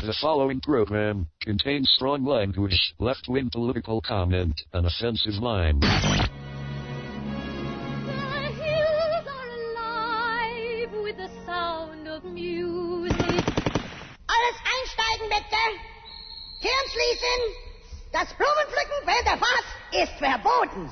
The following program contains strong language, left-wing political comment, and offensive lines. The hills are alive with the sound of music. Alles einsteigen, bitte. Türen schließen. Das Blumenpflücken während der Fahrt ist verboten.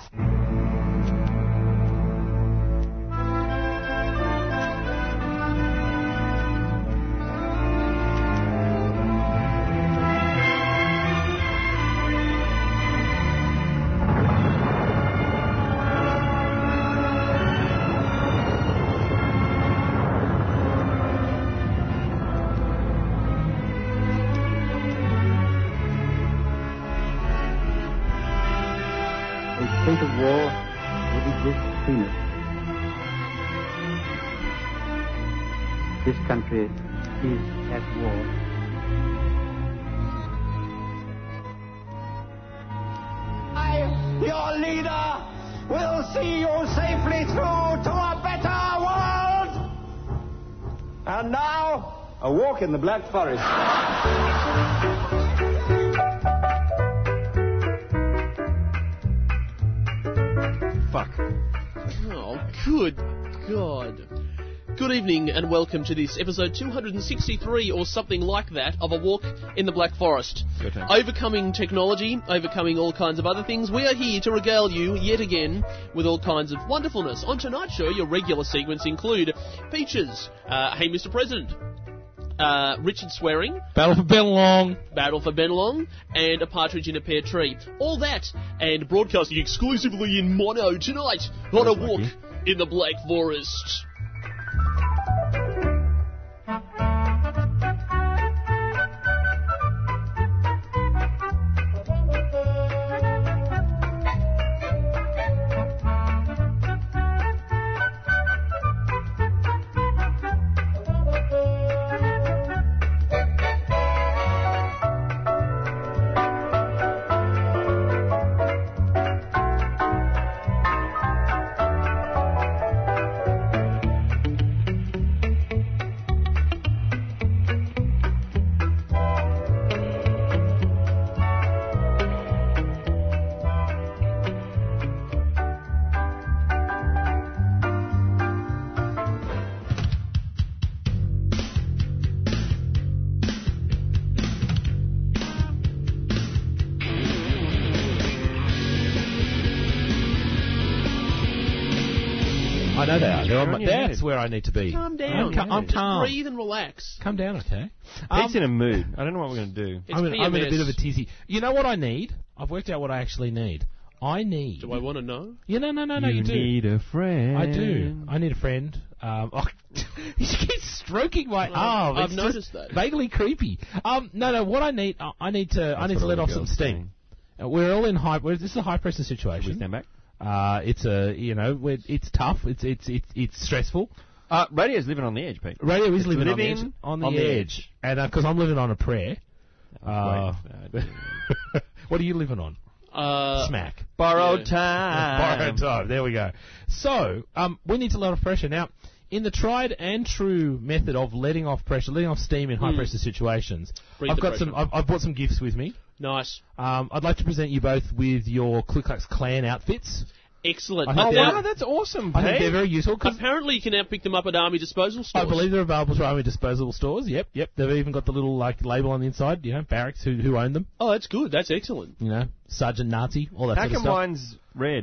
State of war would exist between us. This country is at war. I, your leader, will see you safely through to a better world. And now, a walk in the Black Forest. Fuck. Oh, good God. Good evening and welcome to this episode 263 or something like that of A Walk in the Black Forest. Overcoming technology, overcoming all kinds of other things, we are here to regale you yet again with all kinds of wonderfulness. On tonight's show, your regular segments include Peaches, Hey Mr. President, Richard Swearing, Battle for Bennelong. and A Partridge in a Pear Tree. All that, and broadcasting exclusively in mono tonight on A Walk in the Black Forest. I know they are. That's where I need to be. Calm down. I'm calm. Breathe and relax. Calm down, okay? Pete's in a mood. I don't know what we're going to do. It's I'm in a PMS. bit of a tizzy. You know what I need? I've worked out what I actually need. I need... Do I want to know? Yeah, no, you do. need a friend. I do. I need a friend. He keeps stroking my arm. I've It's noticed just that. Vaguely creepy. No. What I need to let off some steam. We're all in this is a high pressure situation. Should we stand back? It's it's tough. It's stressful. Radio's living on the edge, Pete. Radio is living living on the edge, and because I'm living on a prayer. What are you living on? Smack. Borrowed time. Borrowed time. There we go. So we need to let off pressure now. In the tried and true method of letting off steam in high pressure situations, Breathe the pressure. I've brought some gifts with me. Nice. I'd like to present you both with your Ku Klux Klan outfits. Excellent. I think Oh, they're- wow, that's awesome, I think they're Pete. very useful. 'Cause Apparently you can now pick them up at Army Disposal Stores. I believe they're available to Army disposable stores. Yep. They've even got the little label on the inside. Barracks who own them. Oh, that's good. That's excellent. Sergeant Nazi, all that How sort of come stuff. mine's red?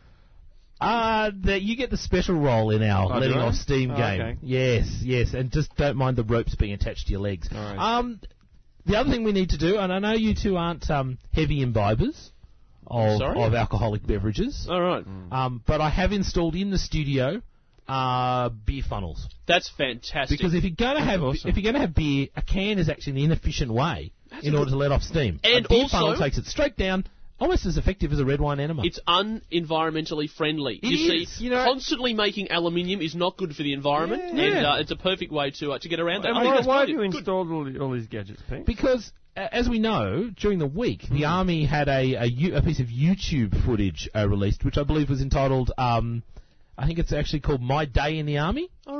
You get the special role in our Oh, letting Uh-huh. do I? off steam Oh, game. okay. Yes, and just don't mind the ropes being attached to your legs. All right. The other thing we need to do, and I know you two aren't heavy imbibers of alcoholic beverages, All right. but I have installed in the studio beer funnels. That's fantastic. Because if you're going to have beer, a can is actually an inefficient way in order to let off steam. And a beer also- funnel takes it straight down, almost as effective as a red wine enema. It's un-environmentally friendly. You is. see, constantly making aluminium is not good for the environment, and it's a perfect way to get around that. I think that's Why have brilliant. you installed all these gadgets, Pete? Because, as we know, during the week, the Army had a piece of YouTube footage released, which I believe was entitled, I think it's actually called My Day in the Army. All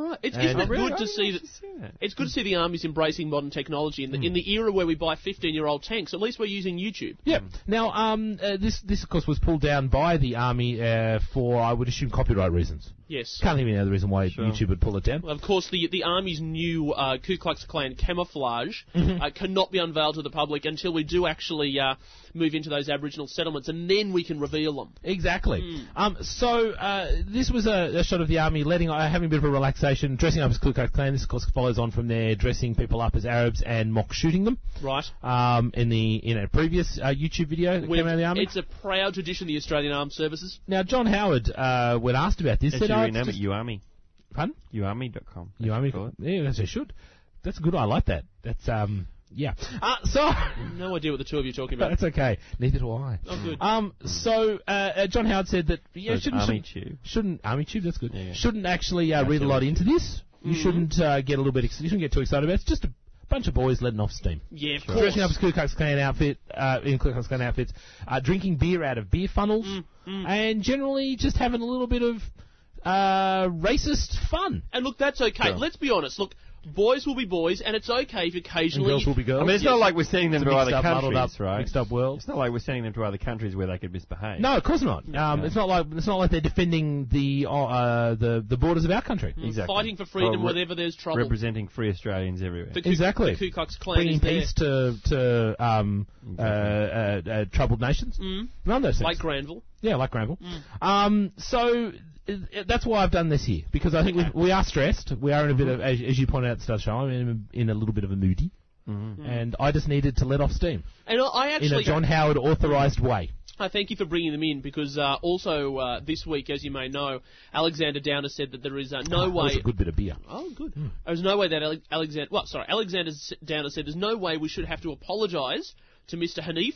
right. Isn't it good to see that? It's good to see the armies embracing modern technology in the era where we buy 15-year-old tanks. At least we're using YouTube. Yeah. Now, this of course was pulled down by the army for, I would assume, copyright reasons. Yes. Can't think of any other reason why YouTube would pull it down. Well, of course, the Army's new Ku Klux Klan camouflage cannot be unveiled to the public until we do actually move into those Aboriginal settlements, and then we can reveal them. Exactly. So this was a shot of the Army having a bit of a relaxation, dressing up as Ku Klux Klan. This, of course, follows on from their dressing people up as Arabs and mock shooting them. Right. In a previous YouTube video that came out of the Army. It's a proud tradition of the Australian Armed Services. Now, John Howard, when asked about this, said, rename it UArmy. Pardon? UArmy.com. UArmy. Yeah, that's a should. That's good. I like that. That's yeah. So no idea what the two of you are talking about. That's okay. Neither do I. Oh, good. So John Howard said that shouldn't Army Tube. That's good. Yeah. Shouldn't actually read a lot into this. You shouldn't get a little bit. You shouldn't get too excited about it. It's just a bunch of boys letting off steam. Yeah, of course. Dressing up as Ku Klux Klan in Ku Klux Klan outfits, drinking beer out of beer funnels, and generally just having a little bit of racist fun. And look, that's okay. Yeah. Let's be honest. Look, boys will be boys, and it's okay if occasionally... And girls will be girls. I mean, it's not like we're sending them to other countries, right? Mixed up world. It's not like we're sending them to other countries where they could misbehave. No, of course not. It's not like they're defending the borders of our country. Exactly. Fighting for freedom whenever there's trouble. Representing free Australians everywhere. Exactly. The Ku Klux Klan bringing is there. peace to troubled nations. None of those things. Like Granville. Yeah, like Granville. So that's why I've done this here, because I think we are stressed. We are in a bit of, as you pointed out at the start of the show, I'm in a little bit of a moody. And I just needed to let off steam. And I actually... in a John Howard authorised way. I thank you for bringing them in, because also this week, as you may know, Alexander Downer said that there is no way... That's a good bit of beer. Oh, good. There's no way that Alexander Downer said there's no way we should have to apologise to Mr. Hanif.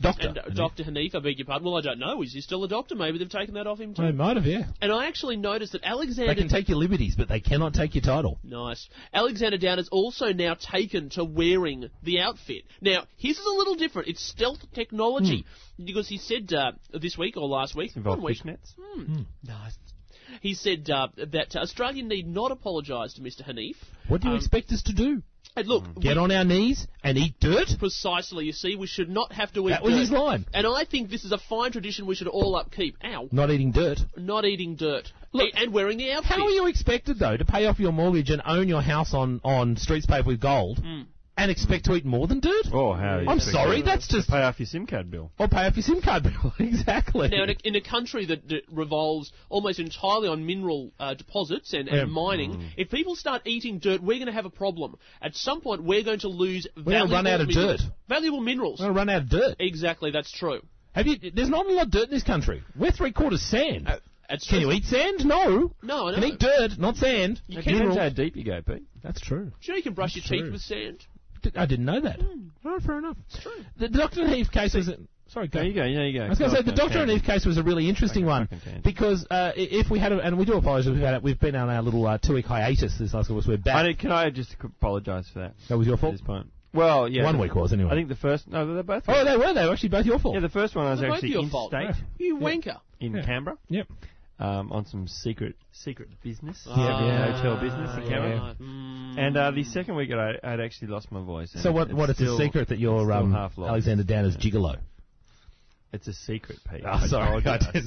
Dr. Hanif, I beg your pardon. Well, I don't know. Is he still a doctor? Maybe they've taken that off him too. They might have, yeah. And I actually noticed that Alexander... They can take your liberties, but they cannot take your title. Nice. Alexander Downer's also now taken to wearing the outfit. Now, his is a little different. It's stealth technology. Because he said this week or last week... Involved fishnets? Nice. He said that Australia need not apologise to Mr. Hanif. What do you expect us to do? And look, get on our knees and eat dirt? Precisely, you see, we should not have to eat dirt. That was his line. And I think this is a fine tradition we should all upkeep. Ow. Not eating dirt. Not eating dirt. Look, and wearing the outfit. How are you expected, though, to pay off your mortgage and own your house on streets paved with gold and expect to eat more than dirt? Oh, how I'm sorry, that's just... Pay off your SIM card bill. Or pay off your SIM card bill, exactly. Now, in a country that revolves almost entirely on mineral deposits and mining, if people start eating dirt, we're going to have a problem. At some point, we're going to lose valuable run out of minerals. dirt. Valuable minerals. We're going to run out of dirt. Exactly, that's true. There's not a lot of dirt in this country. We're 3/4 sand. Can you eat sand? No. No, I know. You can eat dirt, not sand. It depends how deep you go, Pete. That's true. Sure, you can brush your teeth with sand. I didn't know that. Right, fair enough. It's true. The Dr. Hanif case was... Sorry, go. There you go. I was going to say, the Dr. Hanif case was a really interesting one, because if we had... and we do apologise, we've been on our little 2-week hiatus this last week, we're back. Can I just apologise for that? That was your fault? At this point. Well, yeah. 1 week was, anyway. I think the first... No, they're both... Oh, they were actually both your fault. Yeah, the first one I was actually interstate. You wanker. In Canberra. Yep. On some secret business. Hotel business in Canberra. And the second week I had actually lost my voice. So what is the secret that you're Alexander Downer's gigolo? It's a secret, Pete. Oh, sorry.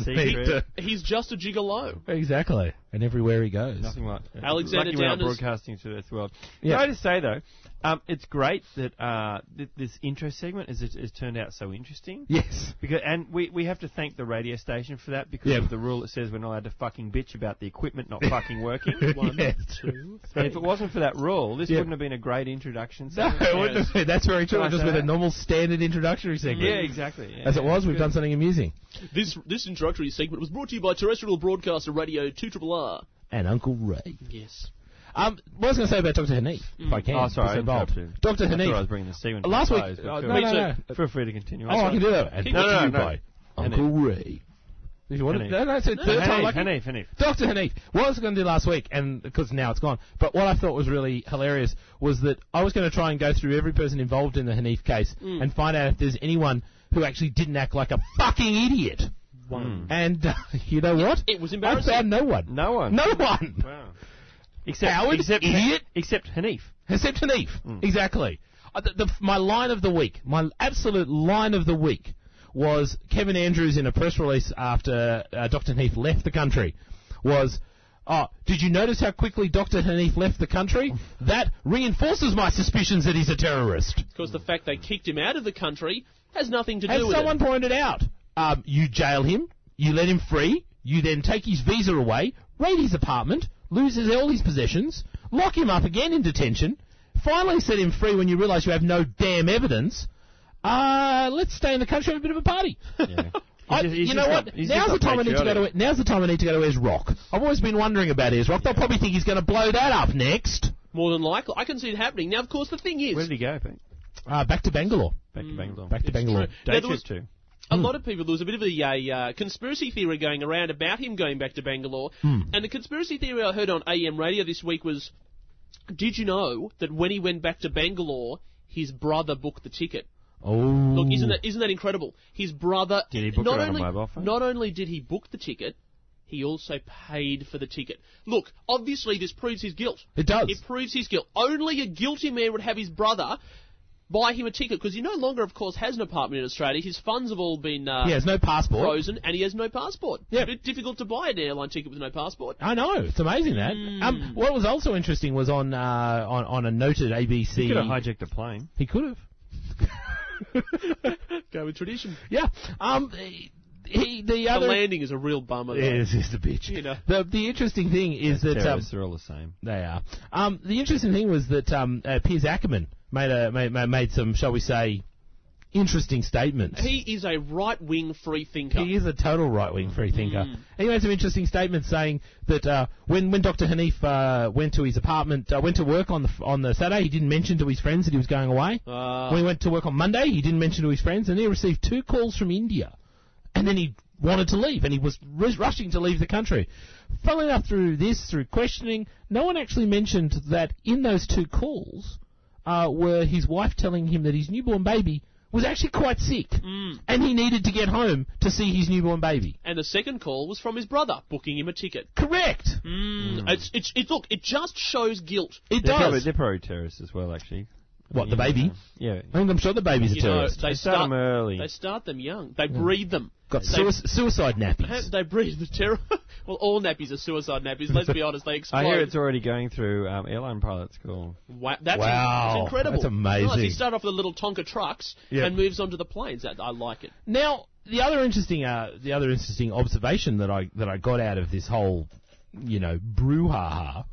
He's just a gigolo. Exactly. And everywhere he goes. Nothing like Alexander Downer's broadcasting to this world. Yeah. Can I just say, though, it's great that this intro segment has turned out so interesting. Yes. And we have to thank the radio station for that, because of the rule that says we're not allowed to fucking bitch about the equipment not fucking working. 1, 2, 3. And if it wasn't for that rule, this wouldn't have been a great introduction segment. No, it wouldn't have been. That's very true. Just with a normal standard introductory segment. Yeah, exactly. Yeah. As it was, we've done something amusing. This introductory segment was brought to you by terrestrial broadcaster Radio 2RRR. And Uncle Ray. Yes. What I was going to say about Dr. Hanif, if I can. Oh, sorry. Dr. Hanif. I was bringing the segment last week. No. Feel free to continue. I can do that. No. Uncle Ray. If you want to, it's the third time. Hanif. Dr. Hanif. What I was going to do last week, and because now it's gone, but what I thought was really hilarious was that I was going to try and go through every person involved in the Hanif case and find out if there's anyone who actually didn't act like a fucking idiot. And you know what? It was embarrassing. I found no one. No one. No one. Wow. Howard, idiot. Except Hanif. Except Hanif, exactly. My line of the week, my absolute line of the week, was Kevin Andrews in a press release after Dr. Hanif left the country, was... did you notice how quickly Dr. Hanif left the country? That reinforces my suspicions that he's a terrorist. Because the fact they kicked him out of the country has nothing to do As with someone it. pointed out, you jail him, you let him free, you then take his visa away, raid his apartment, loses all his possessions, lock him up again in detention, finally set him free when you realise you have no damn evidence. Let's stay in the country and have a bit of a party. Yeah. You know what? Now's the time I need to go to Ayers Rock. I've always been wondering about Ayers Rock. They'll probably think he's going to blow that up next. More than likely. I can see it happening. Now, of course, the thing is... Where did he go, Pete? Back to Bangalore. Back to Bangalore. Back to Bangalore. Day trip too. A lot of people, there was a bit of a conspiracy theory going around about him going back to Bangalore. And the conspiracy theory I heard on AM radio this week was, did you know that when he went back to Bangalore, his brother booked the ticket? Oh. Look, isn't that incredible? His brother... Did he book it on a mobile phone? Not only did he book the ticket, he also paid for the ticket. Look, obviously this proves his guilt. It does. It proves his guilt. Only a guilty man would have his brother buy him a ticket, because he no longer, of course, has an apartment in Australia. His funds have all been he has no passport. frozen, and he has no passport. Yep. It's a bit difficult to buy an airline ticket with no passport. I know, it's amazing that. What was also interesting was on a noted ABC... He could have hijacked a plane. He could have. Go with tradition. Yeah. The landing is a real bummer. It's a bitch. You know. The interesting thing is that terrorists are all the same. They are. The interesting thing was that Piers Ackerman made some, shall we say, interesting statements. He is a right-wing free thinker. He is a total right-wing free thinker. And he made some interesting statements saying that when Dr. Hanif went to his apartment, went to work on the Saturday, he didn't mention to his friends that he was going away. When he went to work on Monday, he didn't mention to his friends, and he received 2 calls from India. And then he wanted to leave, and he was rushing to leave the country. Funnily enough, through questioning, no one actually mentioned that in those 2 calls were his wife telling him that his newborn baby was actually quite sick, and he needed to get home to see his newborn baby. And the second call was from his brother, booking him a ticket. Correct. Look, it just shows guilt. It does. They're probably terrorists as well, actually. What, the baby? Yeah. I'm sure the baby's a terrorist. They start them early. They start them young. They breed them. Got suicide nappies. They breed the terror. Well, all nappies are suicide nappies. Let's be honest, they explode. I hear it's already going through airline pilot school. Wow, that's incredible. That's amazing. Nice. He started off with the little Tonka trucks and moves on to the planes. I like it. Now, the other interesting observation that I got out of this whole, brouhaha,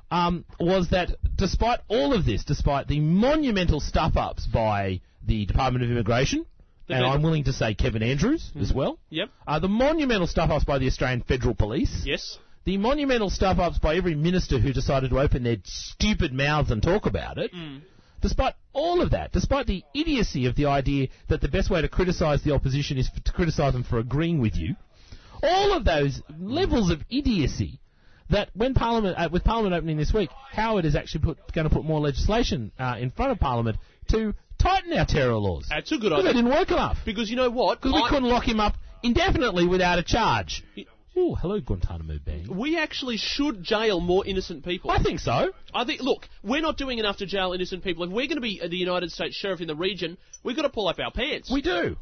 was that despite all of this, despite the monumental stuff-ups by the Department of Immigration, and I'm willing to say Kevin Andrews as well. Yep. The monumental stuff-ups by the Australian Federal Police. Yes. The monumental stuff-ups by every minister who decided to open their stupid mouths and talk about it. Despite all of that, despite the idiocy of the idea that the best way to criticise the opposition is to criticise them for agreeing with you, all of those levels of idiocy, that when with Parliament opening this week, Howard is actually going to put more legislation in front of Parliament to tighten our terror laws. That's a good idea. idea. Because they didn't work enough. Because you know what? Because we couldn't lock him up indefinitely without a charge. Oh, hello, Guantanamo Bay. We actually should jail more innocent people. I think so. Look, we're not doing enough to jail innocent people. If we're going to be the United States Sheriff in the region, we've got to pull up our pants. We do.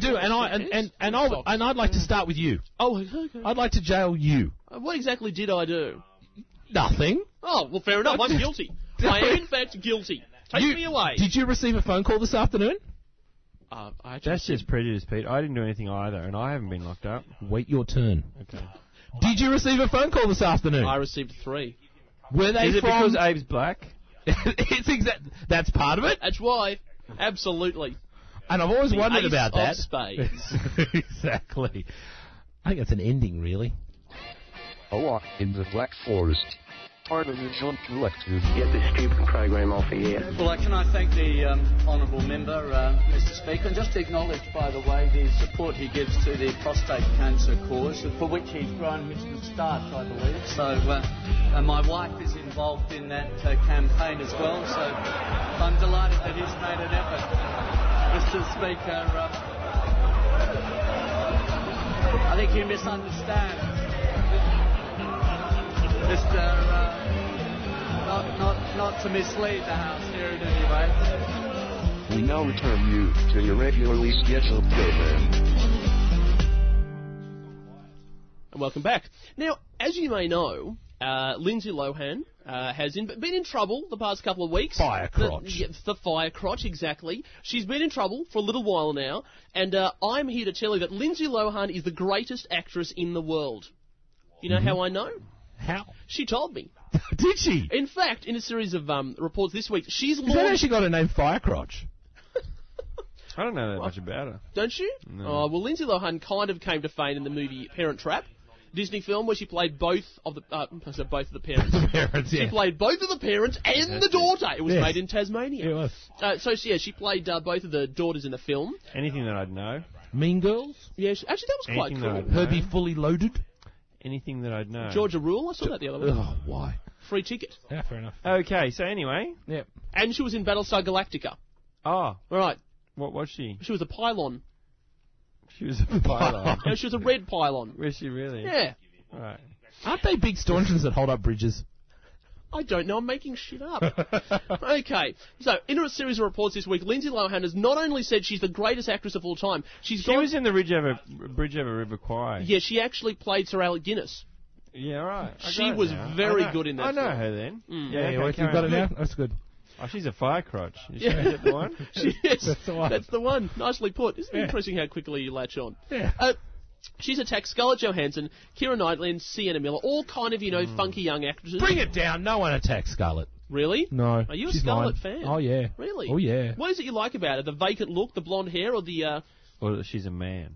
And I'd like to start with you. Oh, okay. I'd like to jail you. What exactly did I do? Nothing. Oh, well, fair enough. I'm guilty. I am, in fact, guilty. Take me away. Did you receive a phone call this afternoon? That's just prejudice, Pete. I didn't do anything either, and I haven't been locked up. Wait your turn. Okay. Did you receive a phone call this afternoon? I received 3. Were they Is it because Abe's black? That's part of it. That's why. Absolutely. And I've always wondered about that. Spades. Exactly. I think it's an ending, really. A walk in the Black Forest. Part of the Jump Collective. Get this stupid program off the air. Well, can I thank the honourable member, Mr. Speaker, and just acknowledge, by the way, the support he gives to the prostate cancer cause, for which he's grown Mr. Starch, I believe. So, my wife is involved in that campaign as well, so I'm delighted that he's made an effort. Mr. Speaker, I think you misunderstand. Mr. not to mislead the House here in any way. We now return you to your regularly scheduled program. And welcome back. Now, as you may know, Lindsay Lohan has been in trouble the past couple of weeks. Fire crotch. The fire crotch, exactly. She's been in trouble for a little while now, and I'm here to tell you that Lindsay Lohan is the greatest actress in the world. You know how I know? How? She told me. Did she? In fact, in a series of reports this week, she's Is that how she got her name Fire Crotch? I don't know that much about her. Don't you? No. Oh, well, Lindsay Lohan kind of came to fame in the movie Parent Trap, Disney film where she played both of the both of the parents. The parents, yeah. She played both of the parents and the daughter. It was made in Tasmania. It was. She played both of the daughters in the film. Anything that I'd know. Mean Girls? Yeah, actually that was quite Anything that cool. I'd Herbie Fully Loaded? Anything that I'd know. Georgia Rule, I saw that the other week. Oh, why? Free ticket. Yeah, fair enough. Okay, so anyway. Yep. And she was in Battlestar Galactica. Oh. Right. What was she? She was a pylon. She was a pylon. No, she was a red pylon. Was she really? Yeah. Right. Aren't they big stanchions that hold up bridges? I don't know, I'm making shit up. Okay, so in a series of reports this week, Lindsay Lohan has not only said she's the greatest actress of all time, she was in the Bridge Over River Kwai. Yeah, she actually played Sir Alec Guinness. Yeah, right. She was very good in that I know film. her then. Yeah, you've got it now? That's good. Oh, she's a fire crotch. Is that the one? She is. That's the one. That's the one. Nicely put. Isn't it interesting how quickly you latch on? Yeah. She's attacked Scarlett Johansson, Keira Knightley, and Sienna Miller, all kind of, funky young actresses. Bring it down. No one attacks Scarlett. Really? No. Are you a she's Scarlett mine. fan? Oh, yeah. Really? Oh, yeah. What is it you like about her? The vacant look, the blonde hair, or the... Or she's a man.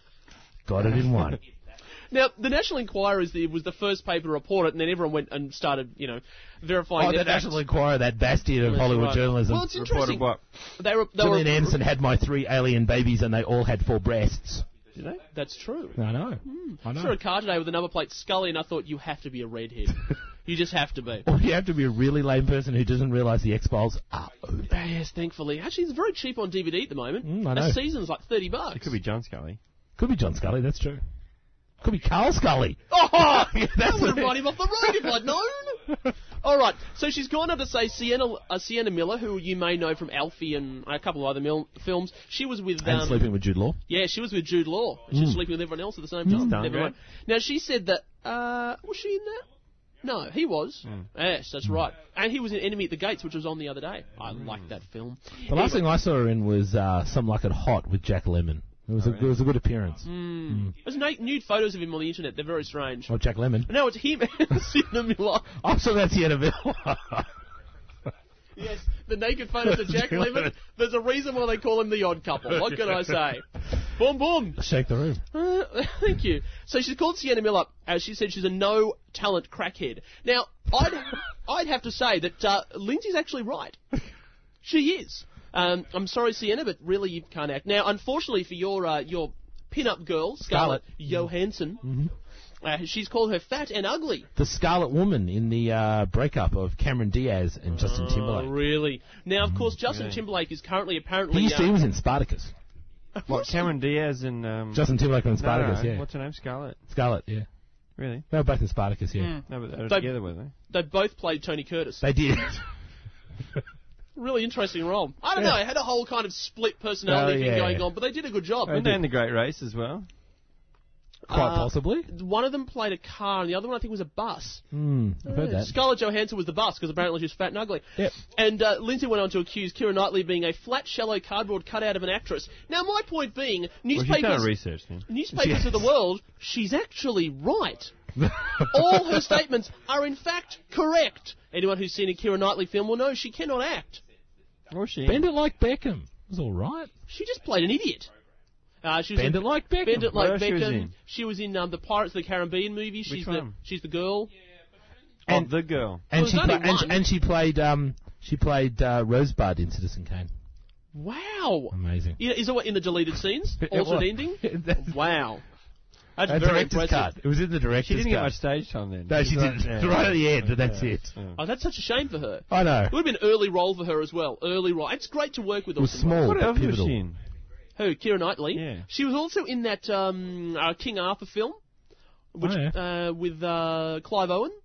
Got it in one. Now, the National Enquirer was the first paper to report it, and then everyone went and started, verifying the National Enquirer, that bastion of Hollywood journalism. Well, it's interesting. What? Gillian Anderson had my 3 alien babies, and they all had 4 breasts. Did they? That's true. I know. I know. I saw a car today with a number plate Scully, and I thought, you have to be a redhead. You just have to be. Or you have to be a really lame person who doesn't realise the X-Files are over. Yes, thankfully. Actually, it's very cheap on DVD at the moment. I know. A season's like $30. It could be John Scully. Could be John Scully, that's true. Could be Carl Scully. Oh! That would have brought him off the road if I'd known. All right, so she's gone on to say Sienna Miller, who you may know from Alfie and a couple of other films. She was with... and Sleeping with Jude Law. Yeah, she was with Jude Law. She was sleeping with everyone else at the same time. Never mind. Now, she said that... was she in that? No, he was. Yes, that's right. And he was in Enemy at the Gates, which was on the other day. I like that film. The last thing I saw her in was Some Like It Hot with Jack Lemmon. It was a good appearance. There's nude photos of him on the internet. They're very strange. Oh, Jack Lemmon. No, it's him and Sienna Miller. I saw that Sienna Miller. Yes, the naked photos of Jack Lemmon. There's a reason why they call him the odd couple. What can I say? Boom, boom. Shake the room. Thank you. So she's called Sienna Miller. As she said, she's a no-talent crackhead. Now, I'd have to say that Lindsay's actually right. She is. I'm sorry, Sienna, but really you can't act. Now, unfortunately for your pin-up girl, Scarlett Johansson, she's called her fat and ugly. The Scarlet Woman in the breakup of Cameron Diaz and Justin Timberlake. Really? Now, of course, Justin Timberlake is currently apparently... He was in Spartacus. What, Cameron Diaz and... Justin Timberlake in Spartacus, yeah. What's her name? Scarlett? Scarlett, yeah. Really? They were both in Spartacus, yeah. No, but they were together, were they? They both played Tony Curtis. They did. Really interesting role. I don't know. It had a whole kind of split personality thing going on, but they did a good job. And they in the Great Race as well. Quite possibly. One of them played a car, and the other one I think was a bus. I've heard that. Scarlett Johansson was the bus because apparently she was fat and ugly. Yep. And Lindsay went on to accuse Keira Knightley of being a flat, shallow cardboard cutout of an actress. Now, my point being, newspapers, well, she's done research, then. Newspapers of the world, she's actually right. All her statements are in fact correct. Anyone who's seen a Keira Knightley film will know she cannot act. Or she? Bend It Like Beckham. It was all right. She just played an idiot. She was Bend It Like Beckham. Bend It Like Beckham. She was in the Pirates of the Caribbean movie. Which one? She's the girl. And the girl. And she played Rosebud in Citizen Kane. Wow. Amazing. Is it in the deleted scenes? Alternate ending? Wow. That's very impressive. Cut. It was in the director's She didn't get cut. much stage time then. No, she didn't. Right at the end, and that's it. Oh, that's such a shame for her. I know. It would have been an early role for her as well. Early role. It's great to work with. It was small, What but else was pivotal. she in? Who? Keira Knightley? Yeah. She was also in that King Arthur film, which with Clive Owen.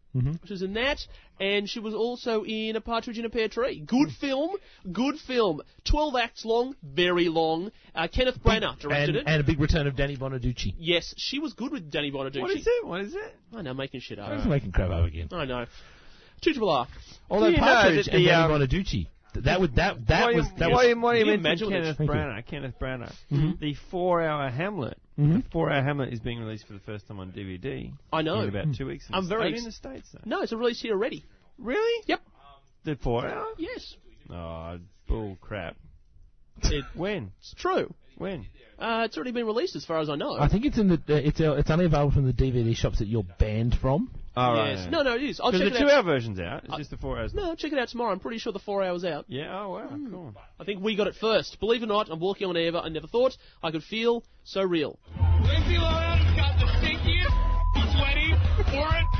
She was in that, and she was also in A Partridge in a Pear Tree. Good film. 12 acts long, very long. Kenneth Branagh directed it. And a big return of Danny Bonaducci. Yes, she was good with Danny Bonaducci. What is it? I know, making shit up. I was making crap up again. I know. 2RRR. Although Partridge and Danny Bonaducci. That was. What do you mean, imagine Kenneth Branagh? The 4-hour Hamlet. Mm-hmm. 4-hour Hamlet is being released for the first time on DVD. I know. In about 2 weeks. I'm very in the States, though. No, it's a release here already. Really? Yep. The 4-hour? Yes. Oh, bull crap. When? It's true. When? It's already been released, as far as I know. I think it's in the. It's only available from the DVD shops that you're banned from. Oh, yes. right. No, it is. I'll check the it out. 2-hour version's out. It's just the 4 hours. No, check it out tomorrow. I'm pretty sure the 4 hours out. Yeah. Oh, wow. Cool. I think we got it first. Believe it or not, I'm walking on air. I never thought I could feel so real. Lindsay Lohan's got the stinkiest. He's sweaty for it.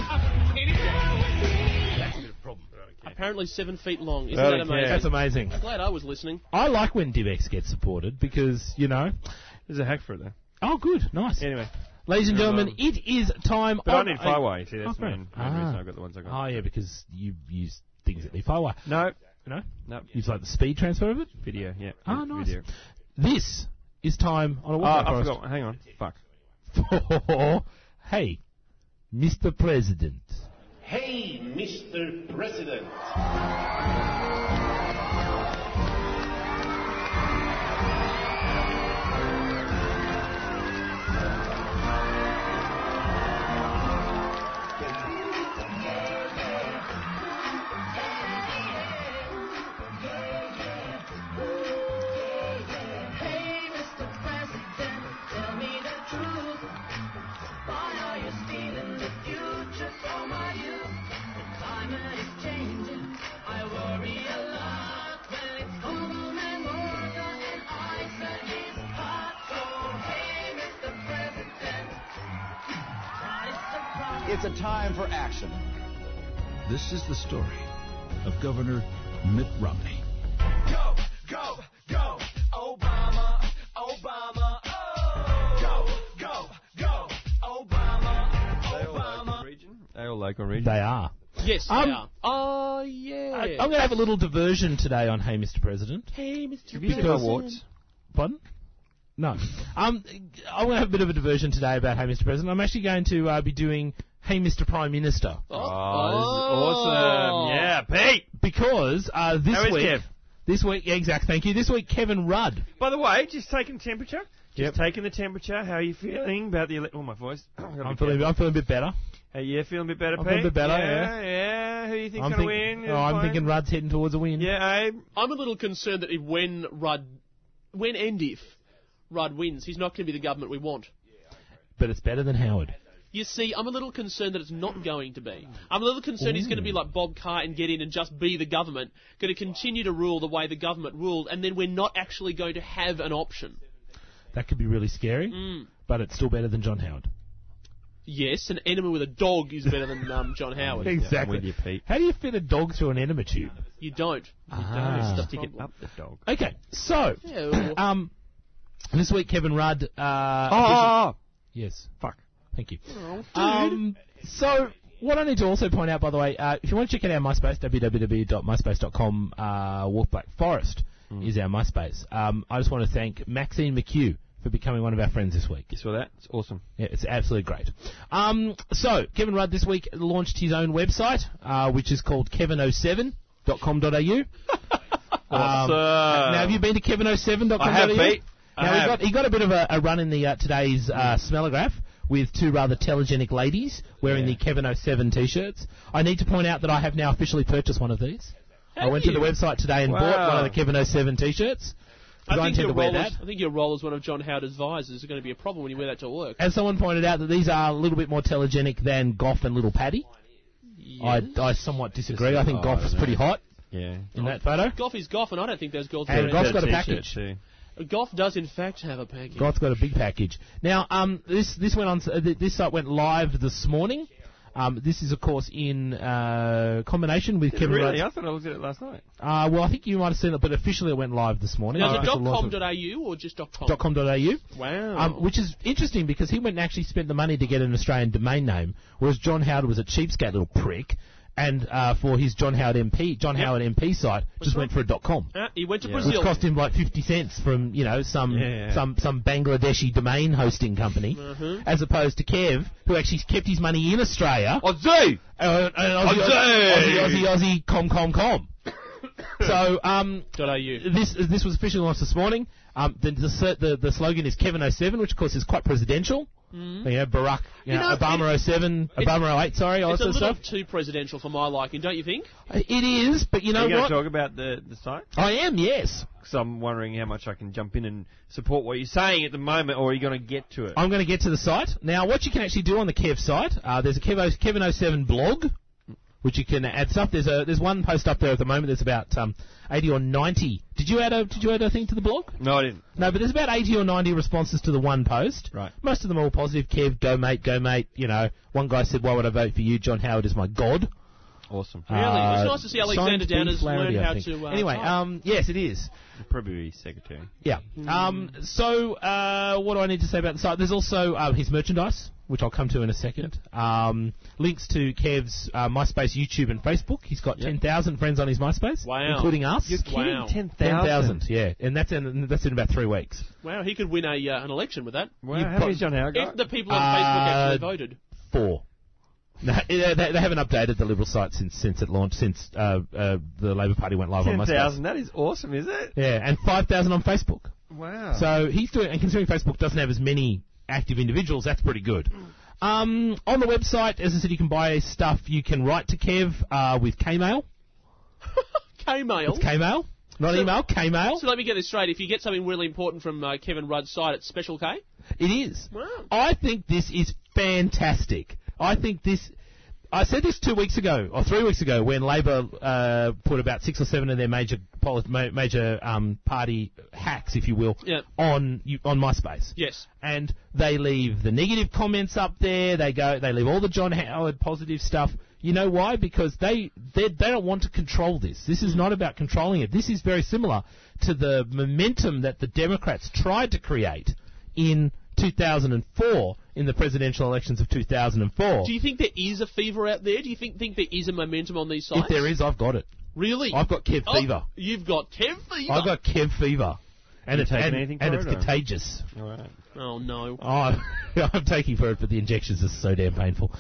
That's a bit of a problem. Okay. Apparently 7 feet long. Isn't that amazing? That's amazing. I'm glad I was listening. I like when DivX gets supported because, There's a hack for it, though. Oh, good. Nice. Anyway. Ladies and gentlemen, it is time... But I need Firewire, you see. That's the main reason I got the ones I got. Oh, yeah, because you use things that need Firewire. No. No? No. Use like the speed transfer of it? Video, yeah. Ah, nice. Video. This is time on a I forgot. Hang on. Fuck. For, hey, Mr. President. Hey, Mr. President. It's a time for action. This is the story of Governor Mitt Romney. Go, go, go, Obama, Obama, oh. Go, go, Obama, Obama. They all local region? They are. Yes, they are. Oh, yeah. I'm going to have a little diversion today on Hey, Mr. President. Hey, Mr. Have you seen my warts? Pardon? No. I'm going to have a bit of a diversion today about Hey, Mr. President. I'm actually going to be doing Hey, Mr. Prime Minister. Oh, this is awesome. Yeah, Pete. Because this How is week... Kev? This week, yeah, exact, thank you. This week, Kevin Rudd. By the way, just taking temperature. Taking the temperature. How are you feeling about the... my voice. I'm feeling a bit better. Yeah, feeling a bit better, Pete? I'm feeling a bit better, yeah. Who do you think's going to win? I'm thinking Rudd's heading towards a win. Yeah, Abe? I'm a little concerned that when and if Rudd wins, he's not going to be the government we want. But it's better than Howard. You see, I'm a little concerned that it's not going to be. I'm a little concerned he's going to be like Bob Carr and get in and just be the government, going to continue to rule the way the government ruled, and then we're not actually going to have an option. That could be really scary, but it's still better than John Howard. Yes, an enema with a dog is better than John Howard. Exactly. I'm with you, Pete. How do you fit a dog through an enema tube? You don't. Stick it up the dog. Okay, so, this week Kevin Rudd... Yes. Fuck. Thank you. Oh, dude. So, what I need to also point out, by the way, if you want to check out our MySpace, www.myspace.com, Walk Black Forest is our MySpace. I just want to thank Maxine McHugh for becoming one of our friends this week. You saw that? It's awesome. Yeah, it's absolutely great. So, Kevin Rudd this week launched his own website, which is called kevin07.com.au. Awesome. Now, have you been to kevin07.com.au? I have, Pete. Now, he got a bit of a run in the today's Smellograph with two rather telegenic ladies wearing the Kevin 07 T-shirts. I need to point out that I have now officially purchased one of these. I went to the website today and bought one of the Kevin 07 T-shirts. I intend to wear that. I think your role as one of John Howard's visors is going to be a problem when you wear that to work. As someone pointed out, that these are a little bit more telegenic than Goff and Little Paddy. Yes. I somewhat disagree. I think Goff is pretty hot in that photo. Goff is Goff, and I don't think those girls... And Goff's got a package. Goff does, in fact, have a package. Goff's got a big package. Now, this site went live this morning. This is, of course, in combination with Kevin Rudd. Really? I thought I looked at it last night. Well, I think you might have seen it, but officially it went live this morning. Now, is it .com.au or just .com? .com.au. Wow. Which is interesting because he went and actually spent the money to get an Australian domain name, whereas John Howard was a cheapskate little prick. And for his John Howard MP site, just went for a .com. He went to Brazil, which cost him like 50 cents from some Bangladeshi domain hosting company, as opposed to Kev, who actually kept his money in Australia. Aussie, Aussie, com. So .au. This was officially launched this morning. The slogan is Kevin 07, which of course is quite presidential. Barack, Obama 07, Obama 08, sorry, all it's that a sort little of stuff. too presidential for my liking, don't you think? It is, but you know what? Are you what? going to talk about the site? I am, yes. Because I'm wondering how much I can jump in and support what you're saying at the moment, or are you going to get to it? I'm going to get to the site. Now, what you can actually do on the Kev site, there's a Kevin 07 blog, which you can add stuff. There's one post up there at the moment. There's about 80 or 90. Did you add a thing to the blog? No, I didn't. No, but there's about 80 or 90 responses to the one post. Right. Most of them are all positive. Kev, go mate. You know, one guy said, "Why would I vote for you? John Howard is my god." Awesome. Really? It's nice to see Alexander Downers learn how to... Anyway, yes, it is. Probably secretary. Yeah. So, what do I need to say about the site? There's also his merchandise, which I'll come to in a second. Links to Kev's MySpace, YouTube, and Facebook. He's got 10,000 friends on his MySpace, including us. You're kidding? 10,000, yeah. And that's in about 3 weeks. Wow, he could win an election with that. Wow, how many's John Howard got? If the people on Facebook actually voted. 4. No, they haven't updated the Liberal site since it launched, since the Labor Party went live on MySpace. 10,000, that is awesome, is it? Yeah, and 5,000 on Facebook. Wow. So he's doing, and considering Facebook doesn't have as many active individuals, that's pretty good. On the website, as I said, you can buy stuff. You can write to Kev with Kmail. Kmail? It's Kmail. Not email, Kmail. So let me get this straight. If you get something really important from Kevin Rudd's site, it's Special K? It is. Wow. I think this is fantastic. I said this 2 weeks ago, or 3 weeks ago, when Labor put about 6 or 7 of their major party hacks, if you will, on MySpace. Yes. And they leave the negative comments up there. They leave all the John Howard positive stuff. You know why? Because they don't want to control this. This is not about controlling it. This is very similar to the momentum that the Democrats tried to create in 2004 in the presidential elections of 2004. Do you think there is a fever out there? Do you think there is a momentum on these sites? If there is, I've got it. Really? I've got Kev fever. You've got Kev fever? I've got Kev fever. And it's contagious. All right. Oh, no. I'm taking for it, but the injections are so damn painful.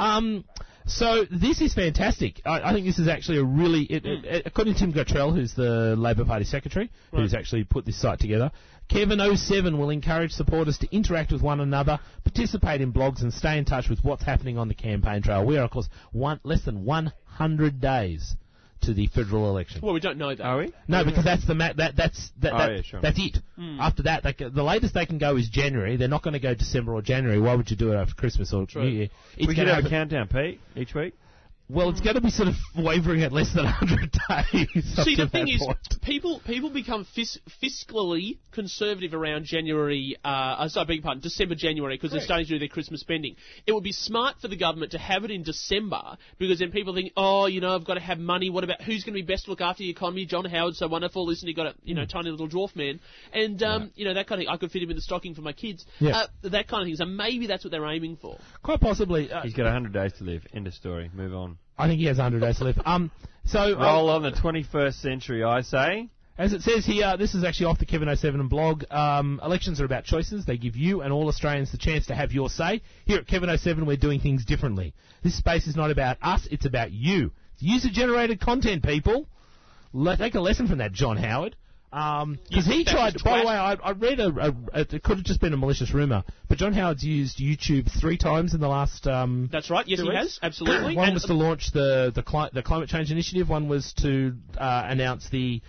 So this is fantastic. I think this is actually a really... according to Tim Gottrell, who's the Labor Party secretary, who's actually put this site together, Kevin 07 will encourage supporters to interact with one another, participate in blogs, and stay in touch with what's happening on the campaign trail. We are, of course, less than 100 days to the federal election. Well, we don't know that. Are we? No, because that's sure. That's it. After that, the latest they can go is January. They're not going to go December or January. Why would you do it after Christmas or New Year? We could have a countdown, Pete, each week. Well, it's going to be sort of wavering at less than 100 days. See, the thing is, people become fiscally conservative around January, December, January, because they're starting to do their Christmas spending. It would be smart for the government to have it in December, because then people think, I've got to have money. What about who's going to be best to look after the economy? John Howard's so wonderful. Listen, he got a tiny little dwarf man, and that kind of thing. I could fit him in the stocking for my kids. Yeah. That kind of thing. So maybe that's what they're aiming for. Quite possibly. He's got 100 days to live. End of story. Move on. I think he has 100 days to live. Roll on the 21st century, I say. As it says here, this is actually off the Kevin 07 blog. Elections are about choices. They give you and all Australians the chance to have your say. Here at Kevin 07, we're doing things differently. This space is not about us, it's about you. It's user-generated content, people. Take a lesson from that, John Howard. Because he tried, by the way, I read it could have just been a malicious rumour, but John Howard's used YouTube 3 times in the last... That's right, yes, he has, absolutely. One was to launch the climate change initiative, one was to announce the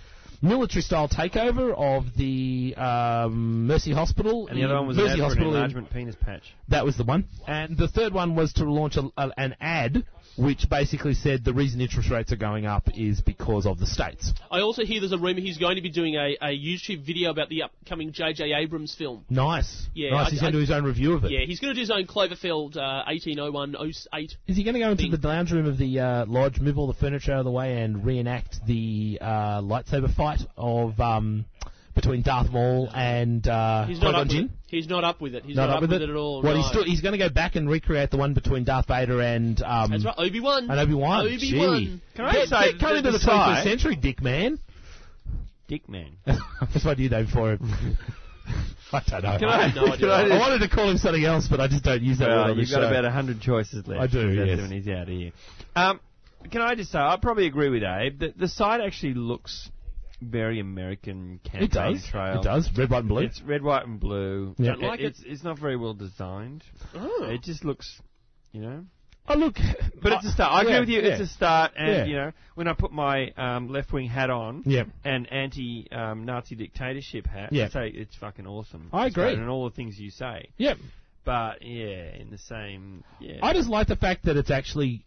military-style takeover of the Mercy Hospital. And the other one was Mercy an ad for an Hospital in- enlargement penis patch. That was the one. And the third one was to launch an ad which basically said the reason interest rates are going up is because of the states. I also hear there's a rumour he's going to be doing a YouTube video about the upcoming J.J. Abrams film. Nice. Yeah, nice. He's going to do his own review of it. Yeah, he's going to do his own Cloverfield 1801-08. Is he going to go into the lounge room of the lodge, move all the furniture out of the way, and reenact the lightsaber fight of between Darth Maul and Qui-Gon Jinn? He's not up with it. He's not up with it at all. Well, no. he's going to go back and recreate the one between Darth Vader and that's right, Obi-Wan. And Obi-Wan. Obi-Wan. Can I say come into the 21st century, Dick Man. Dick Man. That's what you name for him. I don't know. I have no idea. I wanted to call him something else, but I just don't use that word on the You've got show. about 100 choices left. I do, yes. When he's out of here. Can I just say, I probably agree with Abe. The site actually looks very American campaign trail. It does. Red, white, and blue. It's red, white, and blue. Yeah. Don't like it. It's not very well designed. Oh. It just looks, you know. Oh, look. But it's a start. I agree with you. Yeah. It's a start. And, Yeah. you know, when I put my left-wing hat on Yep. and anti-Nazi dictatorship hat, Yep. I say it's fucking awesome. I It's agree. great, and all the things you say. Yep. But, yeah, in the same... Yeah. I just like the fact that it's actually...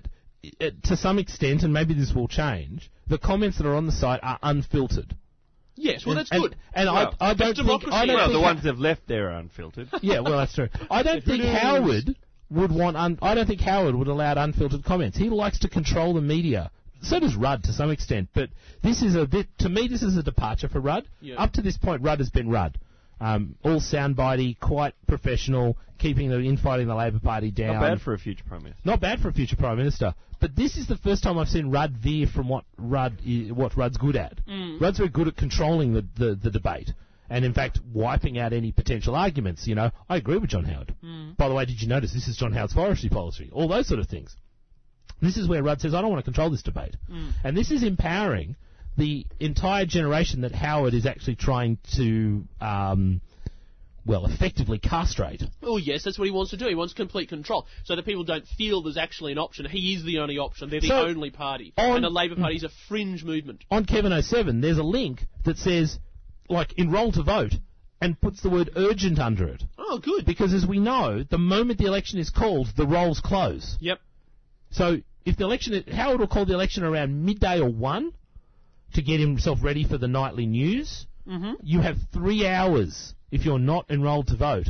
to some extent, and maybe this will change, the comments that are on the site are unfiltered. Yes, well, that's good. And Well, I don't think... I don't well, think the ones that have left there are unfiltered. Yeah, well, that's true. I don't think Howard would want... I don't think Howard would allow unfiltered comments. He likes to control the media. So does Rudd to some extent. But this is a bit... To me, this is a departure for Rudd. Yeah. Up to this point, Rudd has been Rudd. All soundbitey, quite professional, keeping the infighting the Labor Party down. Not bad for a future Prime Minister. Not bad for a future Prime Minister. But this is the first time I've seen Rudd veer from what Rudd's good at. Rudd's very good at controlling the debate. And, in fact, wiping out any potential arguments. You know, I agree with John Howard. By the way, did you notice this is John Howard's forestry policy? All those sort of things. This is where Rudd says, I don't want to control this debate. And this is empowering the entire generation that Howard is actually trying to, effectively castrate. Oh, yes, that's what he wants to do. He wants complete control, so that people don't feel there's actually an option. He is the only option. They're the only party. And the Labor Party is a fringe movement. On Kevin 07, there's a link that says, enroll to vote, and puts the word urgent under it. Oh, good. Because, as we know, the moment the election is called, the rolls close. Yep. So, if the election... Howard will call the election around midday or 1 to get himself ready for the nightly news. You have 3 hours, if you're not enrolled to vote,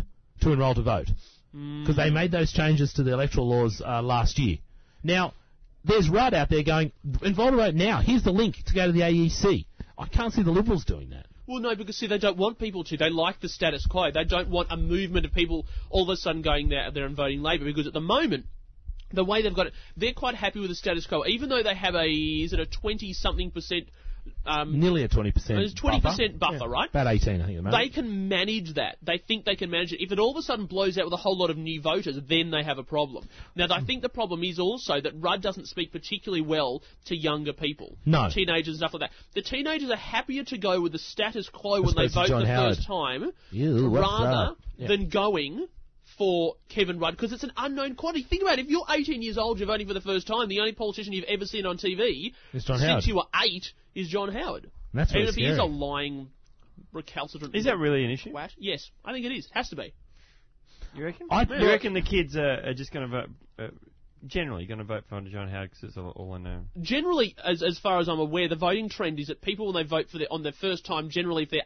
Because they made those changes to the electoral laws last year. Now, there's Rudd out there going, enroll to vote now. Here's the link to go to the AEC. I can't see the Liberals doing that. Well, no, because, see, they don't want people to. They like the status quo. They don't want a movement of people all of a sudden going there and voting Labor, because at the moment, the way they've got it, they're quite happy with the status quo, even though they have a 20-something%... nearly a 20%. It's 20% buffer, yeah. right? About 18, I think. They can manage that. They think they can manage it. If it all of a sudden blows out with a whole lot of new voters, then they have a problem. Now, I think the problem is also that Rudd doesn't speak particularly well to younger people. No. Teenagers and stuff like that. The teenagers are happier to go with the status quo when they vote the first time rather than going for Kevin Rudd, because it's an unknown quantity. Think about it. If you're 18 years old, you're voting for the first time, the only politician you've ever seen on TV since you were 8 is John Howard. That's Even really if he scary. is a lying, recalcitrant... Is that really an issue? Twat. Yes, I think it is. Has to be. You reckon? You reckon the kids are just going to vote... generally going to vote for John Howard because it's all I know. Generally, as far as I'm aware, the voting trend is that people, when they vote on their first time, generally, if they're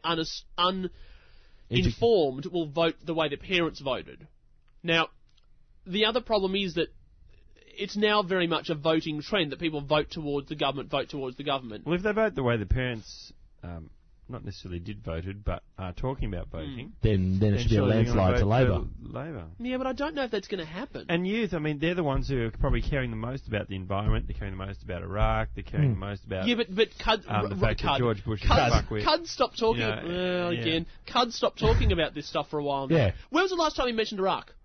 uninformed, will vote the way their parents voted. Now, the other problem is that it's now very much a voting trend that people vote towards the government. Well, if they vote the way the parents not necessarily did voted, but are talking about voting, then it should be a landslide to Labor. Yeah, but I don't know if that's going to happen. And youth, I mean, they're the ones who are probably caring the most about the environment. They're caring the most about Iraq. They're caring the most about but the fact that George Bush is a fuckwit. Cud stopped talking. Cud stopped talking about this stuff for a while now. Yeah. When was the last time he mentioned Iraq?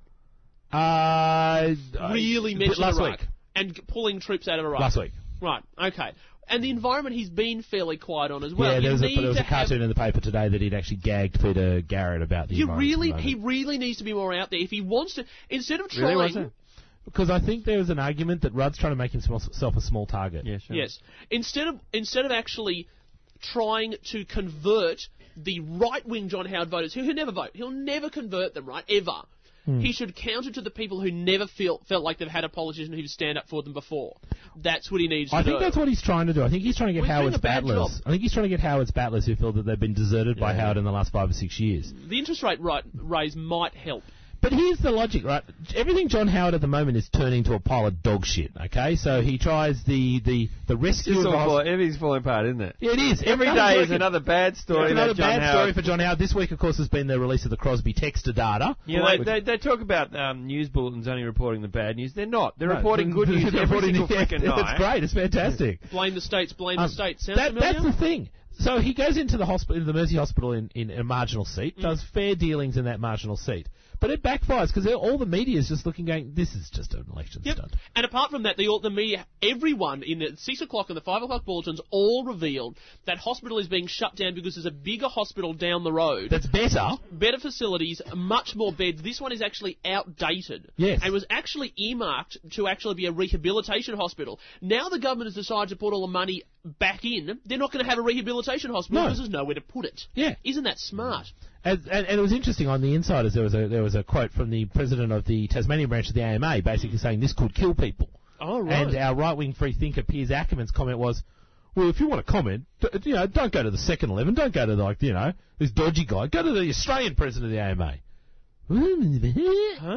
Really mentioned last Iraq week. and pulling troops out of Iraq. Last week. Right. Okay. And the environment he's been fairly quiet on as well. Yeah, there was a cartoon in the paper today that he'd actually gagged Peter Garrett about the environment. He really needs to be more out there if he wants to. Instead of trying. Because I think there was an argument that Rudd's trying to make himself a small target. Yeah, sure. Yes. Instead of actually trying to convert the right-wing John Howard voters who never vote. He'll never convert them, right, ever. He should counter to the people who never felt like they've had a politician who would stand up for them before. That's what he needs to do. I think that's what he's trying to do. I think he's trying to get Howard's battlers. I think he's trying to get Howard's battlers who feel that they've been deserted by Howard in the last 5 or 6 years. The interest rate raise might help. But here's the logic, right? Everything John Howard at the moment is turning to a pile of dog shit, okay? So he tries the rescue of... Everything's falling apart, isn't it? Yeah, it is. Every day is another bad story about John Howard. Another bad story for John Howard. This week, of course, has been the release of the Crosby Textor data. Yeah, they talk about news bulletins only reporting the bad news. They're not. They're reporting good news every single freaking night. It's great. It's fantastic. Blame the states. Blame the states. Sounds familiar? That's the thing. So he goes into the hospital, the Mersey Hospital in a marginal seat, does fair dealings in that marginal seat. But it backfires because all the media is just looking, going, this is just an election stunt. And apart from that, the media, everyone in the 6 o'clock and the 5 o'clock bulletins all revealed that hospital is being shut down because there's a bigger hospital down the road. That's better. Better facilities, much more beds. This one is actually outdated. Yes. And was actually earmarked to actually be a rehabilitation hospital. Now the government has decided to put all the money back in. They're not going to have a rehabilitation hospital because there's nowhere to put it. Yeah. Isn't that smart? And it was interesting on the Insiders. There was a quote from the president of the Tasmanian branch of the AMA, basically saying this could kill people. Oh right. And our right-wing free thinker Piers Ackerman's comment was, well, if you want to comment, don't go to the Second 11, don't go to this dodgy guy. Go to the Australian president of the AMA. Huh?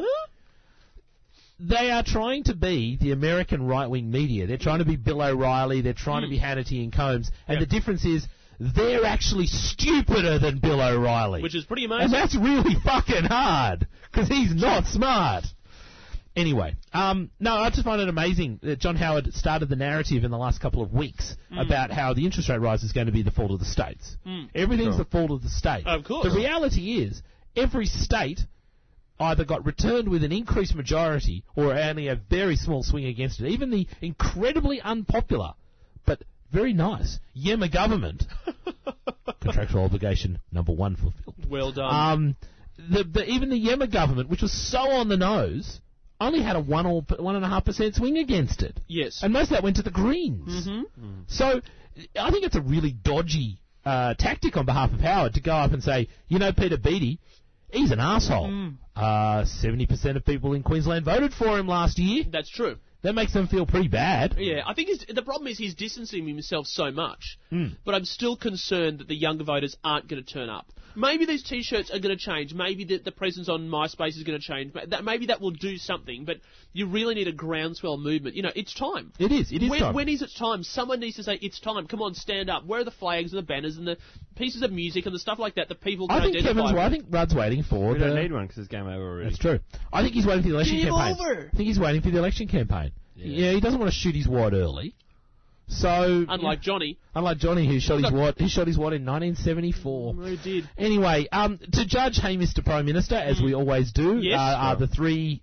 They are trying to be the American right-wing media. They're trying to be Bill O'Reilly. They're trying to be Hannity and Combs. And the difference is, they're actually stupider than Bill O'Reilly. Which is pretty amazing. And that's really fucking hard, because he's not smart. Anyway, no, I just find it amazing that John Howard started the narrative in the last couple of weeks about how the interest rate rise is going to be the fault of the states. Everything's the fault of the state. Of course. The reality is, every state either got returned with an increased majority or only a very small swing against it. Even the incredibly unpopular, but very nice Yemma government, contractual obligation number 1 fulfilled. Well done. Even the Yemma government, which was so on the nose, only had a 1 or 1.5% swing against it. Yes. And most of that went to the Greens. So I think it's a really dodgy tactic on behalf of Howard to go up and say, Peter Beattie, he's an arsehole. 70% of people in Queensland voted for him last year. That's true. That makes them feel pretty bad. Yeah, I think the problem is he's distancing himself so much. But I'm still concerned that the younger voters aren't going to turn up. Maybe these T-shirts are going to change. Maybe the presence on MySpace is going to change. Maybe that will do something. But you really need a groundswell movement. It's time. It is. It is time. When is it time? Someone needs to say, it's time. Come on, stand up. Where are the flags and the banners and the pieces of music and the stuff like that that people can identify with? I think Rudd's waiting for... We don't need one because it's game over already. That's true. I think he's waiting for the election campaign. Over. I think he's waiting for the election campaign. Yeah, he doesn't want to shoot his wad early. So unlike Johnny, who shot his wad, in 1974. He did. Anyway, to judge, hey, Mr. Prime Minister, as we always do, are the three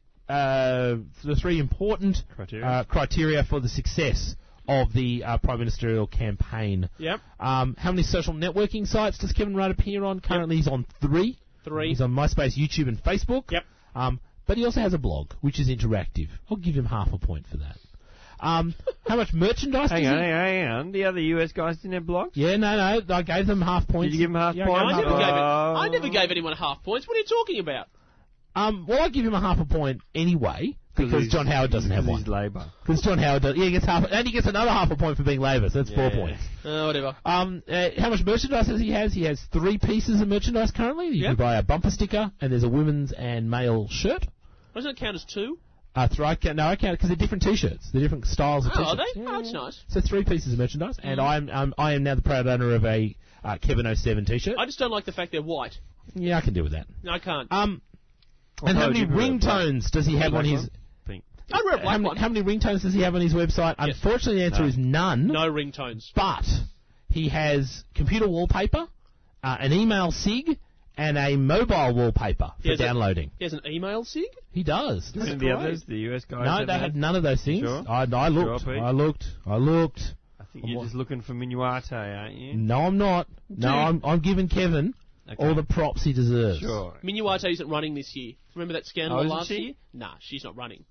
important criteria for the success of the Prime Ministerial campaign. Yep. How many social networking sites does Kevin Rudd appear on? Currently, he's on 3. He's on MySpace, YouTube, and Facebook. Yep. But he also has a blog, which is interactive. I'll give him half a point for that. How much merchandise? Hang on. The other US guys didn't have blogs? Yeah, no. I gave them half points. Did you give them half points? I never gave anyone half points. What are you talking about? Well, I give him a half a point anyway because John Howard doesn't have one. He's Labor. Because John Howard does. Yeah, he gets half, and he gets another half a point for being Labor. So that's 4 points. Whatever. How much merchandise does he have? He has 3 pieces of merchandise currently. You can buy a bumper sticker, and there's a women's and male shirt. Doesn't it count as 2? I count because they're different T-shirts. They're different styles of T-shirts. Are they? Oh, that's nice. So 3 pieces of merchandise, and I am now the proud owner of a Kevin 07 T-shirt. I just don't like the fact they're white. Yeah, I can deal with that. No, I can't. And how many ringtones does he have on his... Pink. I'd wear a black one. How many ringtones does he have on his website? Yes. Unfortunately, the answer is none. No ringtones. But he has computer wallpaper, an email SIG, and a mobile wallpaper for downloading. He has an email SIG? He does. And the others, the US guys? No, they had none of those things. Sure? I looked. I looked. I think you're just looking for Minuarte, aren't you? No, I'm not. No, I'm giving Kevin all the props he deserves. Sure. Minuarte isn't running this year. Remember that scandal last year? Nah, she's not running.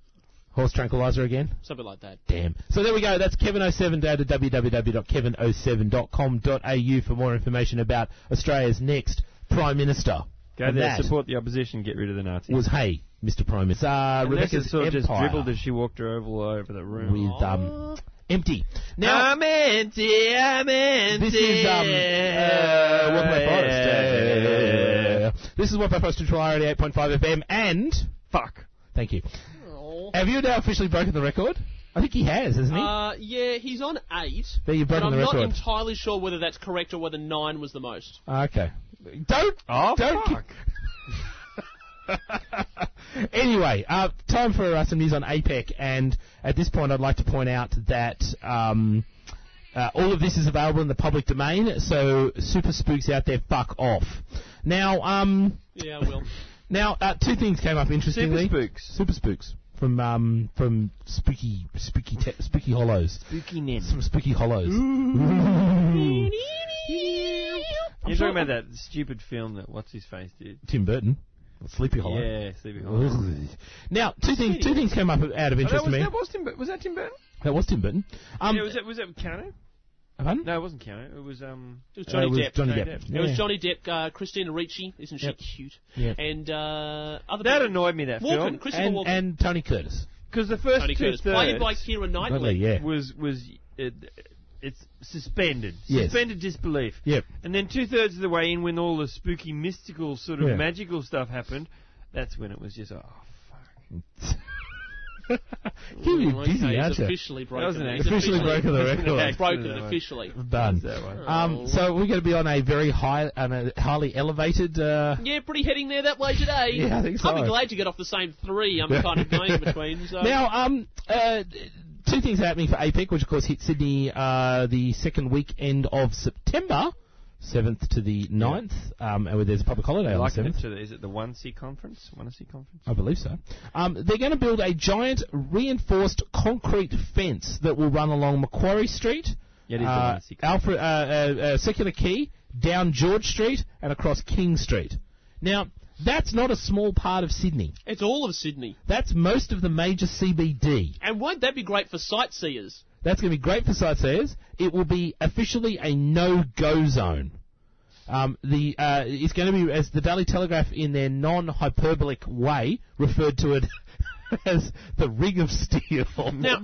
Horse tranquilizer again? Something like that. Damn. So there we go. That's Kevin07. Go to www.kevin07.com.au for more information about Australia's next Prime Minister. Go And there, that support the opposition, get rid of the Nazis. was, hey, Mr. Prime Minister. Rebecca's sort of just Empire dribbled as she walked her all over the room. with Empty. Now, I'm empty, I'm empty. this is Walk Away Forest. This is Walk Away Forest, Trial 88.5 FM, and fuck. Thank you. Have you now officially broken the record? I think he has, hasn't he? Yeah, he's on 8. There, you've broken but the I'm record. not entirely sure whether that's correct or whether 9 was the most. Okay. Don't. Fuck. Anyway, time for some news on APEC, and at this point I'd like to point out that all of this is available in the public domain, so super spooks out there, fuck off. Now, Yeah, I will. Now, two things came up interestingly. Super spooks from spooky hollows. Spookiness. Some spooky hollows. You're talking about that stupid film that what's his face did? Tim Burton. Sleepy Hollow. Yeah, Sleepy Hollow. Now, two things came up out of interest to me. Was that Tim Burton? That was Tim Burton. Yeah, was that Keanu? Pardon? No, it wasn't Keanu. It was Johnny Depp. Johnny Depp. It was Johnny Depp, Christina Ricci, isn't she cute? Yeah. And other that people. annoyed me, that film. Christopher Walken. And Tony Curtis. Because the first Tony Curtis, two-thirds played by Keira Knightley. Yeah. was it's suspended. Yes. Suspended disbelief. Yep. And then 2/3 of the way in, when all the spooky, mystical, sort of magical stuff happened, that's when it was just, oh, fuck. You're busy, aren't you? Officially broken. Officially broken the record. Broken officially. Done. So we're going to be on a very highly elevated. Yeah, pretty heading there that way today. Yeah, I think so. I'll be glad to get off the same 3 I'm kind of going between. So. Now, two things happening for APEC, which of course hit Sydney the second weekend of September. 7th to the 9th, and there's a public holiday on the 7th. Is it the Wannsee Conference? I believe so. They're going to build a giant reinforced concrete fence that will run along Macquarie Street, Circular Quay, down George Street, and across King Street. Now, that's not a small part of Sydney. It's all of Sydney. That's most of the major CBD. And won't that be great for sightseers? That's going to be great for sightseers. It will be officially a no-go zone. It's going to be, as the Daily Telegraph in their non-hyperbolic way referred to it as the Ring of Steel. Now,